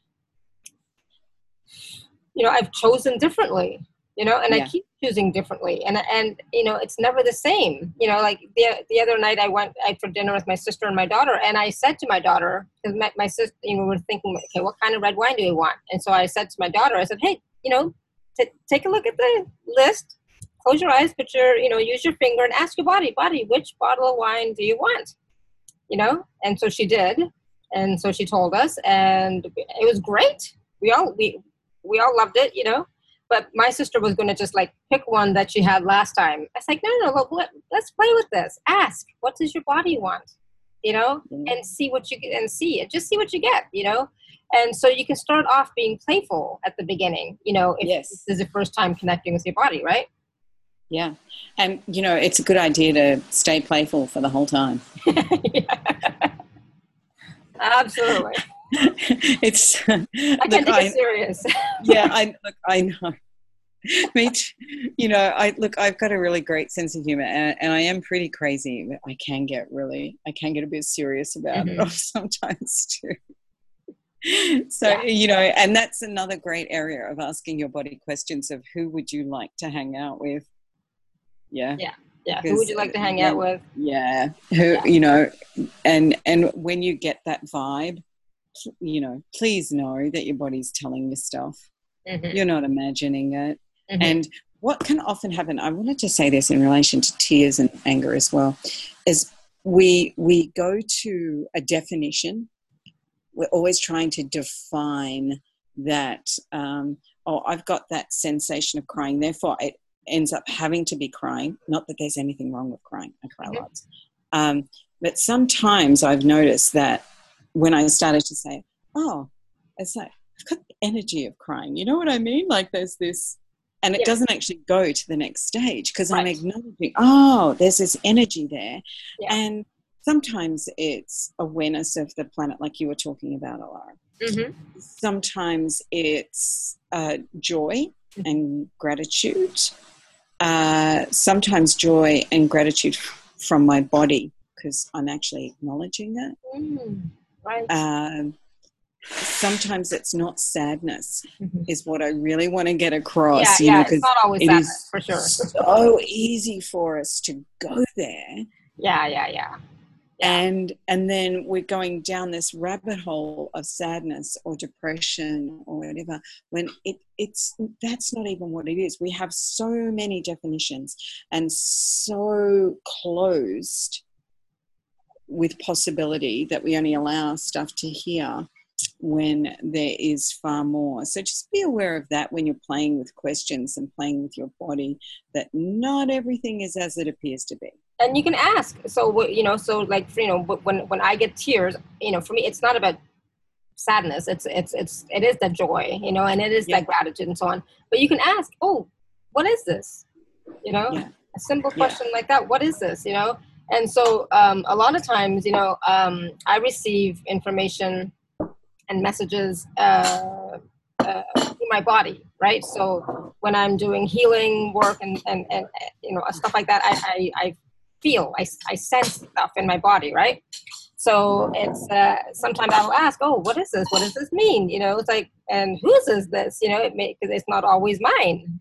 you know, I've chosen differently. You know, and yeah. I keep choosing differently, and and you know, it's never the same. You know, like the the other night I went out for dinner with my sister and my daughter, and I said to my daughter, because my, my sister, you know, we were thinking, okay, what kind of red wine do we want? And so I said to my daughter, I said, hey, you know, t- take a look at the list, close your eyes, put your, you know, use your finger, and ask your body, body, which bottle of wine do you want? You know, and so she did, and so she told us, and it was great. We all we we all loved it, you know. But my sister was going to just like pick one that she had last time. I was like, no, no, no, let, let's play with this. Ask, what does your body want? You know, mm-hmm. and see what you get, and see it. Just see what you get, you know. And so you can start off being playful at the beginning, you know, if yes. this is the first time connecting with your body, right? Yeah. And, you know, it's a good idea to stay playful for the whole time. Absolutely. It's I can't take I, it serious. yeah, I look. I know. Me too. You know, I look. I've got a really great sense of humor, and, and I am pretty crazy. But I can get really. I can get a bit serious about mm-hmm. it sometimes too. So yeah. you know, and that's another great area of asking your body questions of who would you like to hang out with. Yeah. Yeah. Yeah. Who would you like to hang out with? Yeah. Who yeah. you know, and and when you get that vibe, you know, please know that your body's telling you stuff. Mm-hmm. You're not imagining it. Mm-hmm. And what can often happen, I wanted to say this in relation to tears and anger as well, is we we go to a definition. We're always trying to define that, um, oh, I've got that sensation of crying, therefore it ends up having to be crying. Not that there's anything wrong with crying. I cry mm-hmm. lots. Um, but sometimes I've noticed that when I started to say, oh, it's like, I've got the energy of crying. You know what I mean? Like there's this, and it yeah. doesn't actually go to the next stage because right. I'm acknowledging, oh, there's this energy there. Yeah. And sometimes it's awareness of the planet like you were talking about, Alara. Mm-hmm. Sometimes it's uh, joy mm-hmm. and gratitude. Uh, sometimes joy and gratitude from my body because I'm actually acknowledging it. Mm. Right. Um, sometimes it's not sadness mm-hmm. is what I really want to get across. Yeah, you yeah, know, it's not always it sadness, for sure. So easy for us to go there. Yeah, yeah, yeah, yeah. And and then we're going down this rabbit hole of sadness or depression or whatever, when it it's that's not even what it is. We have so many definitions and so closed with possibility that we only allow stuff to hear when there is far more. So just be aware of that when you're playing with questions and playing with your body, that not everything is as it appears to be. And you can ask. So, you know, so like, you know, when, when I get tears, you know, for me, it's not about sadness. It's, it's, it's, it is the joy, you know, and it is yeah. that gratitude and so on. But you can ask, oh, what is this? You know, Yeah. a simple Yeah. question like that. What is this? You know? And so um, a lot of times, you know, um, I receive information and messages uh, uh, through my body, right? So when I'm doing healing work and, and, and you know, stuff like that, I, I, I feel, I, I sense stuff in my body, right? So it's, uh, sometimes I will ask, oh, what is this? What does this mean? You know, it's like, and whose is this? You know, it may, because it's not always mine.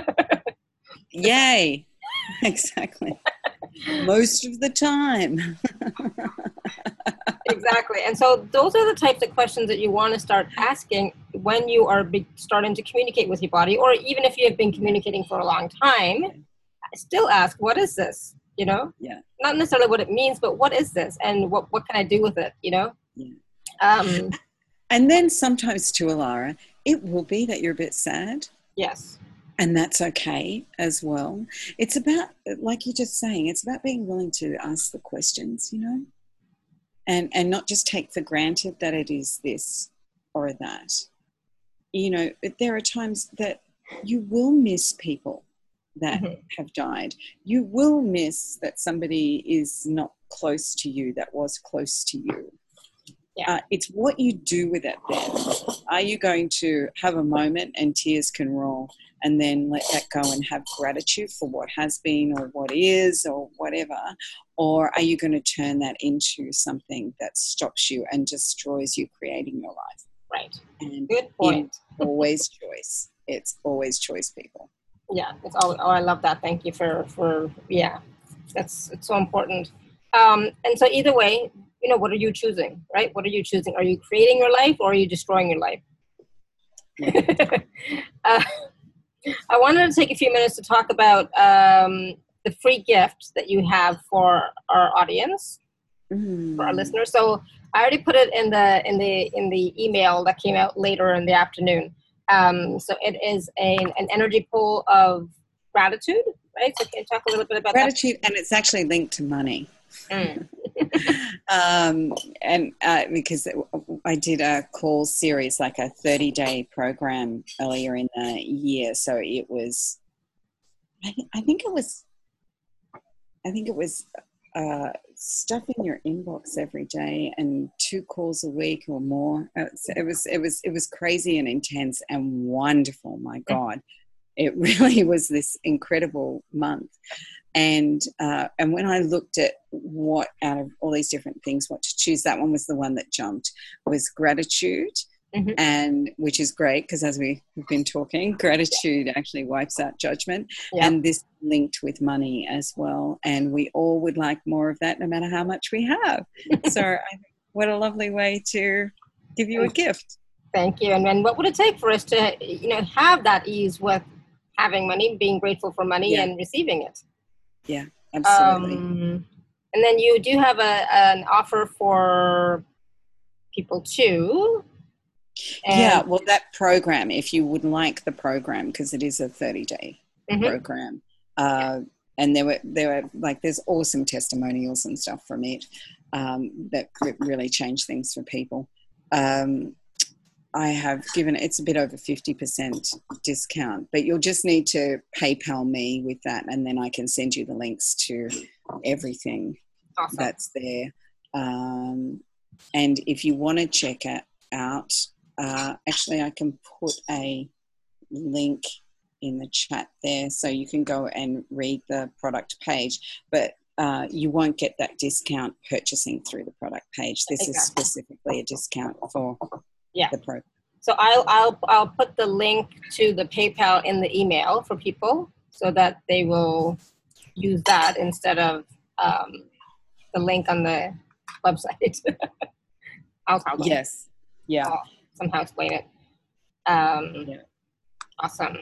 Yay. Exactly. Most of the time. Exactly. And so those are the types of questions that you want to start asking when you are be- starting to communicate with your body, or even if you have been communicating for a long time, still ask, what is this? You know, Yeah. not necessarily what it means, but what is this? And what, what can I do with it? You know? Yeah. Um, and then sometimes too, Alara, it will be that you're a bit sad. yes. And that's okay as well. It's about, like you're just saying, it's about being willing to ask the questions, you know? And and not just take for granted that it is this or that. You know, there are times that you will miss people that Mm-hmm. have died. You will miss that somebody is not close to you that was close to you. Yeah. Uh, it's what you do with it then. Are you going to have a moment and tears can roll and then let that go and have gratitude for what has been or what is or whatever? Or are you going to turn that into something that stops you and destroys you creating your life? Right. And good point. It's always choice. It's always choice, people. Yeah, it's all, oh, I love that. Thank you for, for, yeah, that's, it's so important. Um, and so either way, you know, what are you choosing, right? What are you choosing? Are you creating your life or are you destroying your life? uh, I wanted to take a few minutes to talk about um, the free gift that you have for our audience, Mm. for our listeners. So I already put it in the in the in the email that came out later in the afternoon. Um, so it is a, an energy pool of gratitude, right? So can you talk a little bit about gratitude, that? And it's actually linked to money. Mm. um, and uh, because I did a call series, like a thirty-day program earlier in the year, so it was, I, th- I think it was, I think it was uh, stuff in your inbox every day and two calls a week or more. It was, it was, it was, it was crazy and intense and wonderful. My God, it really was this incredible month. And uh, and when I looked at what out of all these different things, what to choose, that one was the one that jumped, was gratitude, mm-hmm. and which is great because as we've been talking, gratitude actually wipes out judgment. Yeah. And this linked with money as well. And we all would like more of that no matter how much we have. So I think what a lovely way to give you a gift. Thank you. And then what would it take for us to, you know, have that ease with having money, being grateful for money yeah. and receiving it? Yeah, absolutely. Um, and then you do have a, an offer for people too. And yeah, well, that program, if you would like the program, because it is a thirty-day mm-hmm. program, uh, and there were there were like there's awesome testimonials and stuff from it um, that really changed things for people. Um, I have given, it's a bit over fifty percent discount, but you'll just need to PayPal me with that and then I can send you the links to everything awesome. That's there. Um, and if you want to check it out, uh, actually I can put a link in the chat there so you can go and read the product page, but uh, you won't get that discount purchasing through the product page. This exactly. is specifically a discount for yeah. the program. So I'll I'll I'll put the link to the PayPal in the email for people so that they will use that instead of um, the link on the website. I'll tell them. Yes. Yeah. I'll somehow explain it. Um, yeah. Awesome.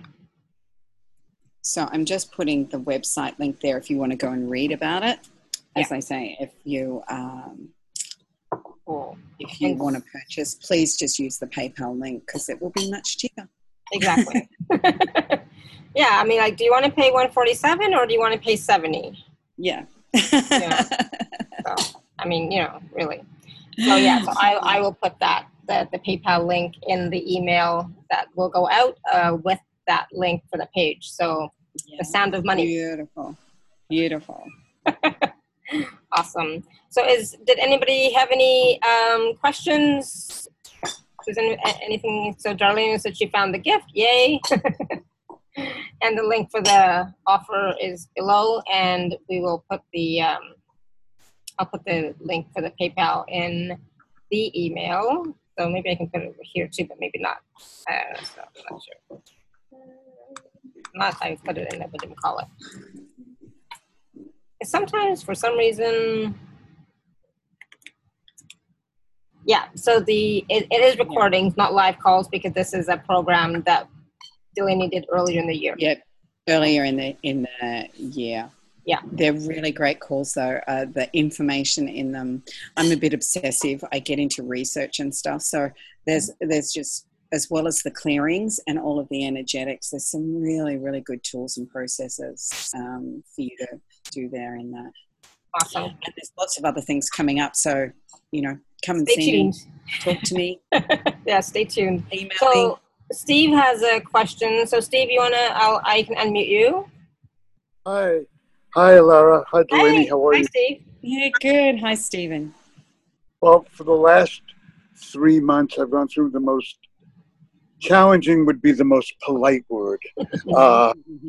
So I'm just putting the website link there if you want to go and read about it. As yeah. I say, if you um, Cool. If you and want to purchase, please just use the PayPal link because it will be much cheaper. Exactly. Yeah, I mean, like, do you want to pay one forty-seven or do you want to pay seventy? Yeah. Yeah. So, I mean, you know, really. So yeah, so I I will put that the the PayPal link in the email that will go out uh, with that link for the page. So Yeah. The sound of money. Beautiful. Beautiful. Awesome. So is did anybody have any um, questions? Does any, anything? So Darlene said she found the gift. Yay. And the link for the offer is below, and we will put the um, I'll put the link for the PayPal in the email. So maybe I can put it over here too, but maybe not. Uh, so I'm not sure. Not I put it in there, but didn't call it. And sometimes, for some reason, yeah. So the it, it is recordings, not live calls, because this is a program that Delaney did earlier in the year. Yep, earlier in the in the year. Yeah, they're really great calls though. Uh, the information in them, I'm a bit obsessive. I get into research and stuff. So there's there's just, as well as the clearings and all of the energetics, there's some really, really good tools and processes um, for you to do there in that. Awesome. And there's lots of other things coming up. So, you know, come and stay see tuned. me, talk to me. Yeah, stay tuned. Email so me. Steve has a question. So Steve, you wanna? I'll, I can unmute you. Hi. Hi, Lara. Hi, Delaney. Hey. How are Hi, you? Steve. Yeah, good. Hi, Stephen. Well, for the last three months, I've gone through the most challenging would be the most polite word uh,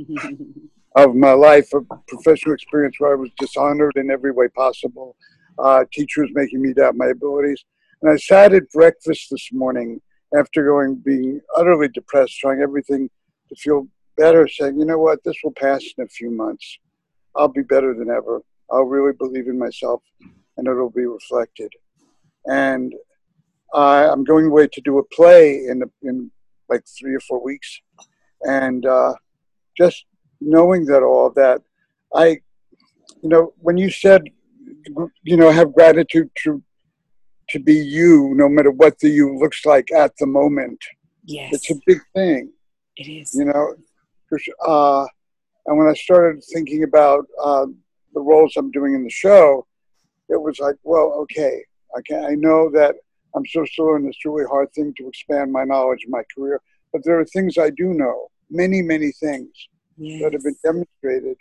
of my life, a professional experience where I was dishonored in every way possible. Uh, teachers making me doubt my abilities. And I sat at breakfast this morning after going, being utterly depressed, trying everything to feel better, saying, you know what, this will pass in a few months. I'll be better than ever. I'll really believe in myself, and it'll be reflected. And uh, I'm going away to do a play in in like three or four weeks, and uh, just knowing that all of that, I, you know, when you said, you know, have gratitude to to be you, no matter what the you looks like at the moment. Yes, it's a big thing. It is. You know, uh, and when I started thinking about uh, the roles I'm doing in the show, it was like, well, okay, I can I know that I'm supposed to learn this really hard thing to expand my knowledge in my career, but there are things I do know, many, many things Yes. that have been demonstrated,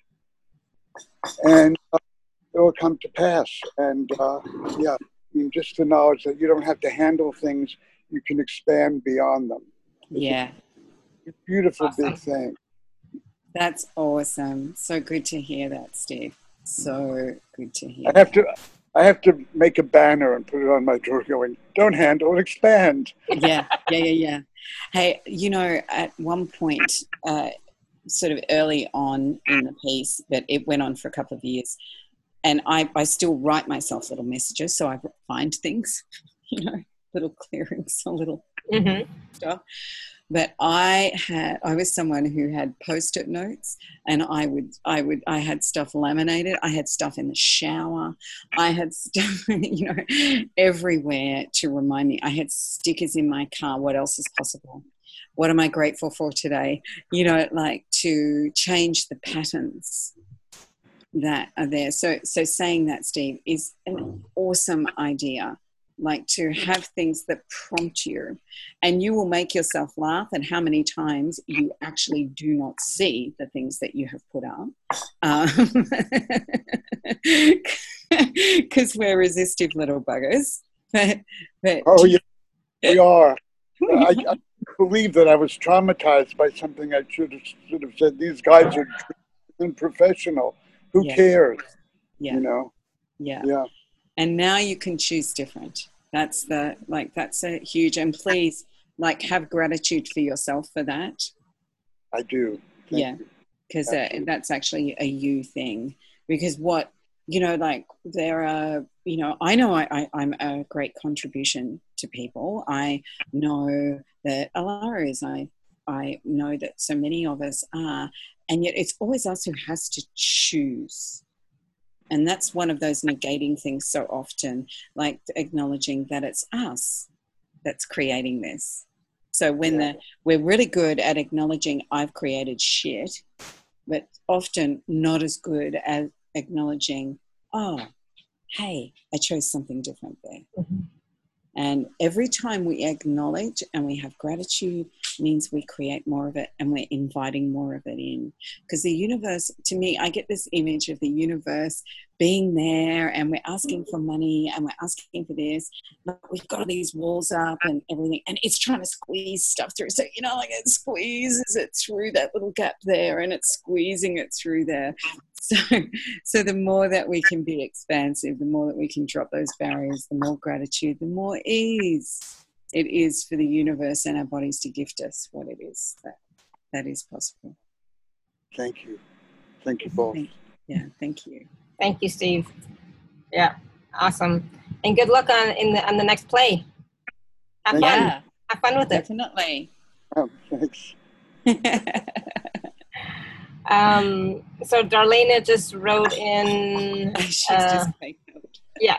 and uh, it will come to pass. And uh, yeah, I mean, just the knowledge that you don't have to handle things, you can expand beyond them. It's Yeah. a beautiful Awesome. big thing. That's awesome. So good to hear that, Steve. So good to hear. I have that. to, I have to make a banner and put it on my door going, don't handle, expand. Yeah, yeah, yeah, yeah. Hey, you know, at one point, uh, sort of early on in the piece, but it went on for a couple of years, and I, I still write myself little messages, so I find things, you know, little clearings, a little Mm-hmm. stuff. But I had, I was someone who had post-it notes, and I would, I would, I had stuff laminated. I had stuff in the shower. I had stuff, you know, everywhere to remind me. I had stickers in my car. What else is possible? What am I grateful for today? You know, like to change the patterns that are there. So, so saying that, Steve, is an awesome idea. Like to have things that prompt you, and you will make yourself laugh at how many times you actually do not see the things that you have put up, because um, we're resistive little buggers. But, but Oh, yeah, we are. I, I believe that I was traumatized by something I should have, should have said. These guys are unprofessional. Who Yeah. cares? Yeah, You know? yeah. Yeah. And now you can choose different. That's the, like, that's a huge, and please, like, have gratitude for yourself for that. I do. Thank Yeah, you. because uh, that's actually a you thing. Because what, you know, like there are, you know, I know I, I, I'm a great contribution to people. I know that Alara is, I, I know that so many of us are, and yet it's always us who has to choose. And that's one of those negating things so often, like acknowledging that it's us that's creating this. So when Yeah. the, we're really good at acknowledging I've created shit, but often not as good as acknowledging, oh, hey, I chose something different there. Mm-hmm. And every time we acknowledge and we have gratitude means we create more of it, and we're inviting more of it in. Because the universe, to me, I get this image of the universe being there, and we're asking for money and we're asking for this, but we've got all these walls up and everything, and it's trying to squeeze stuff through. So, you know, like it squeezes it through that little gap there, and it's squeezing it through there. So, so the more that we can be expansive, the more that we can drop those barriers, the more gratitude, the more ease it is for the universe and our bodies to gift us what it is that, that is possible. Thank you. Thank you both. Thank, yeah, thank you. Thank you, Steve. Yeah, awesome. And good luck on in the on the next play. Have fun. Yeah, Have fun with it. definitely. Oh, thanks. Um, so Darlena just wrote in. She's uh, just fake out. Yeah.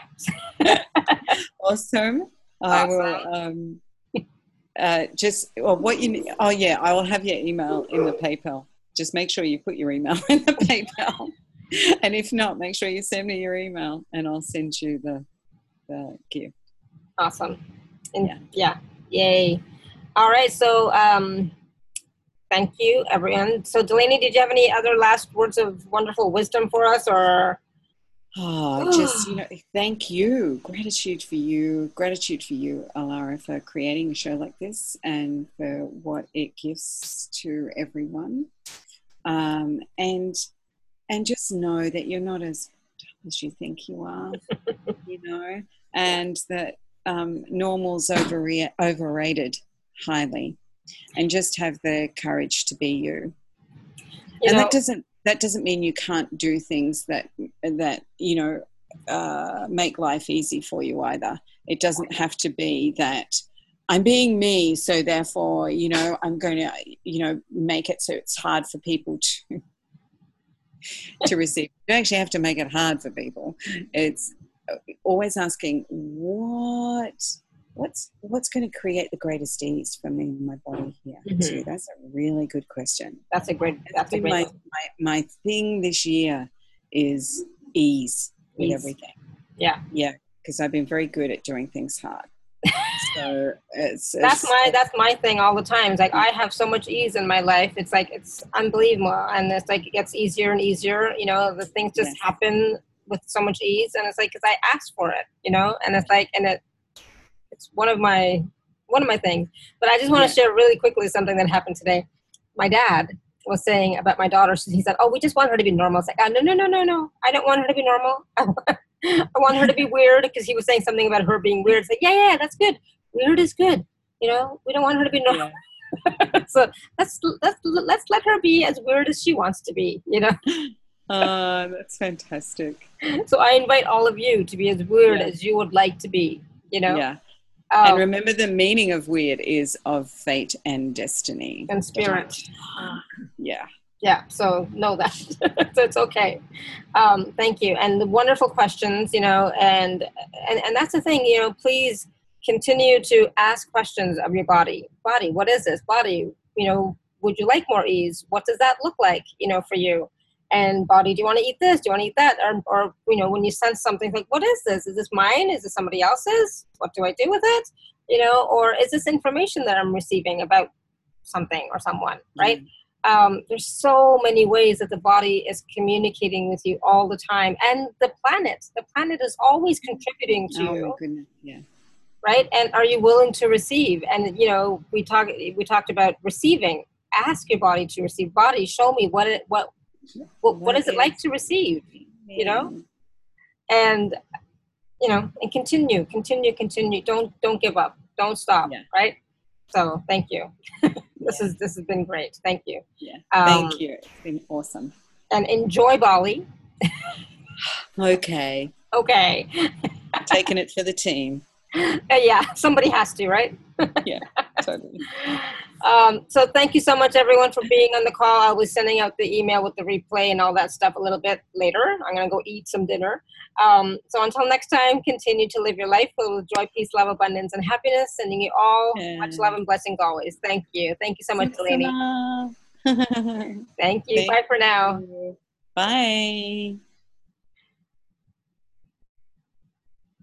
Awesome. I will um, uh, just, well, what you need, oh yeah, I will have your email in the PayPal. Just make sure you put your email in the PayPal. And if not, make sure you send me your email and I'll send you the, the gift. Awesome. And Yeah. yeah. Yay. All right. So, um, thank you, everyone. So, Delaney, did you have any other last words of wonderful wisdom for us, or? Oh, just, you know, thank you. Gratitude for you. Gratitude for you, Alara, for creating a show like this and for what it gives to everyone. Um, and and just know that you're not as tough as you think you are, you know, and that um, normal's overre- overrated highly. And just have the courage to be you. You and know, that doesn't that doesn't mean you can't do things that that you know uh, make life easy for you either. It doesn't have to be that I'm being me, so therefore you know I'm going to you know make it so it's hard for people to to receive. You actually have to make it hard for people. It's always asking what. What's what's going to create the greatest ease for me and my body here? Mm-hmm. Too. That's a really good question. That's a great. That's a great. My, my my thing this year is ease with Ease. everything. Yeah, yeah, because I've been very good at doing things hard. So it's, it's that's my that's my thing all the time. It's like I have so much ease in my life. It's like it's unbelievable, and it's like it gets easier and easier. You know, the things just Yes. happen with so much ease, and it's like because I asked for it. You know, and it's like and it. It's one of my one of my things. But I just want Yeah. to share really quickly something that happened today. My dad was saying about my daughter. He said, "Oh, we just want her to be normal." It's like, oh, no, no, no, no, no. I don't want her to be normal. I want, I want her to be weird because he was saying something about her being weird. It's like, yeah, yeah, that's good. Weird is good. You know, we don't want her to be normal. Yeah. So let's let's let's let her be as weird as she wants to be. You know. Oh, that's fantastic. So I invite all of you to be as weird Yeah. as you would like to be. You know. Yeah. Um, And remember, the meaning of weird is of fate and destiny. and spirit. Yeah. Yeah, so know that. So it's okay. Um, thank you. And the wonderful questions, you know, and, and and that's the thing, you know, please continue to ask questions of your body. Body, what is this? Body, you know, would you like more ease? What does that look like, you know, for you? And body, do you want to eat this? Do you want to eat that? Or, or you know, when you sense something, like, what is this? Is this mine? Is this somebody else's? What do I do with it? You know, or is this information that I'm receiving about something or someone, right? Mm-hmm. Um, there's so many ways that the body is communicating with you all the time. And the planet, the planet is always contributing to oh, you. my goodness. Yeah. Right? And are you willing to receive? And, you know, we talk, we talked about receiving. Ask your body to receive. Body, show me what it, what, what, what is it like to receive, you know? And, you know, and continue, continue, continue. Don't, don't give up. Don't stop. Yeah. Right? So thank you. This Yeah. is, this has been great. Thank you. Yeah. Um, Thank you. It's been awesome. And enjoy Bali. Okay. Okay. Taking it for the team. Uh, yeah, somebody has to, right? Yeah, totally. Um, so thank you so much, everyone, for being on the call. I was sending out the email with the replay and all that stuff a little bit later. I'm going to go eat some dinner. Um, so until next time, continue to live your life filled with joy, peace, love, abundance, and happiness. Sending you all Yeah. much love and blessings always. Thank you. Thank you so much, Delaney. Thank Thank you. Thank Bye for now. you. Bye.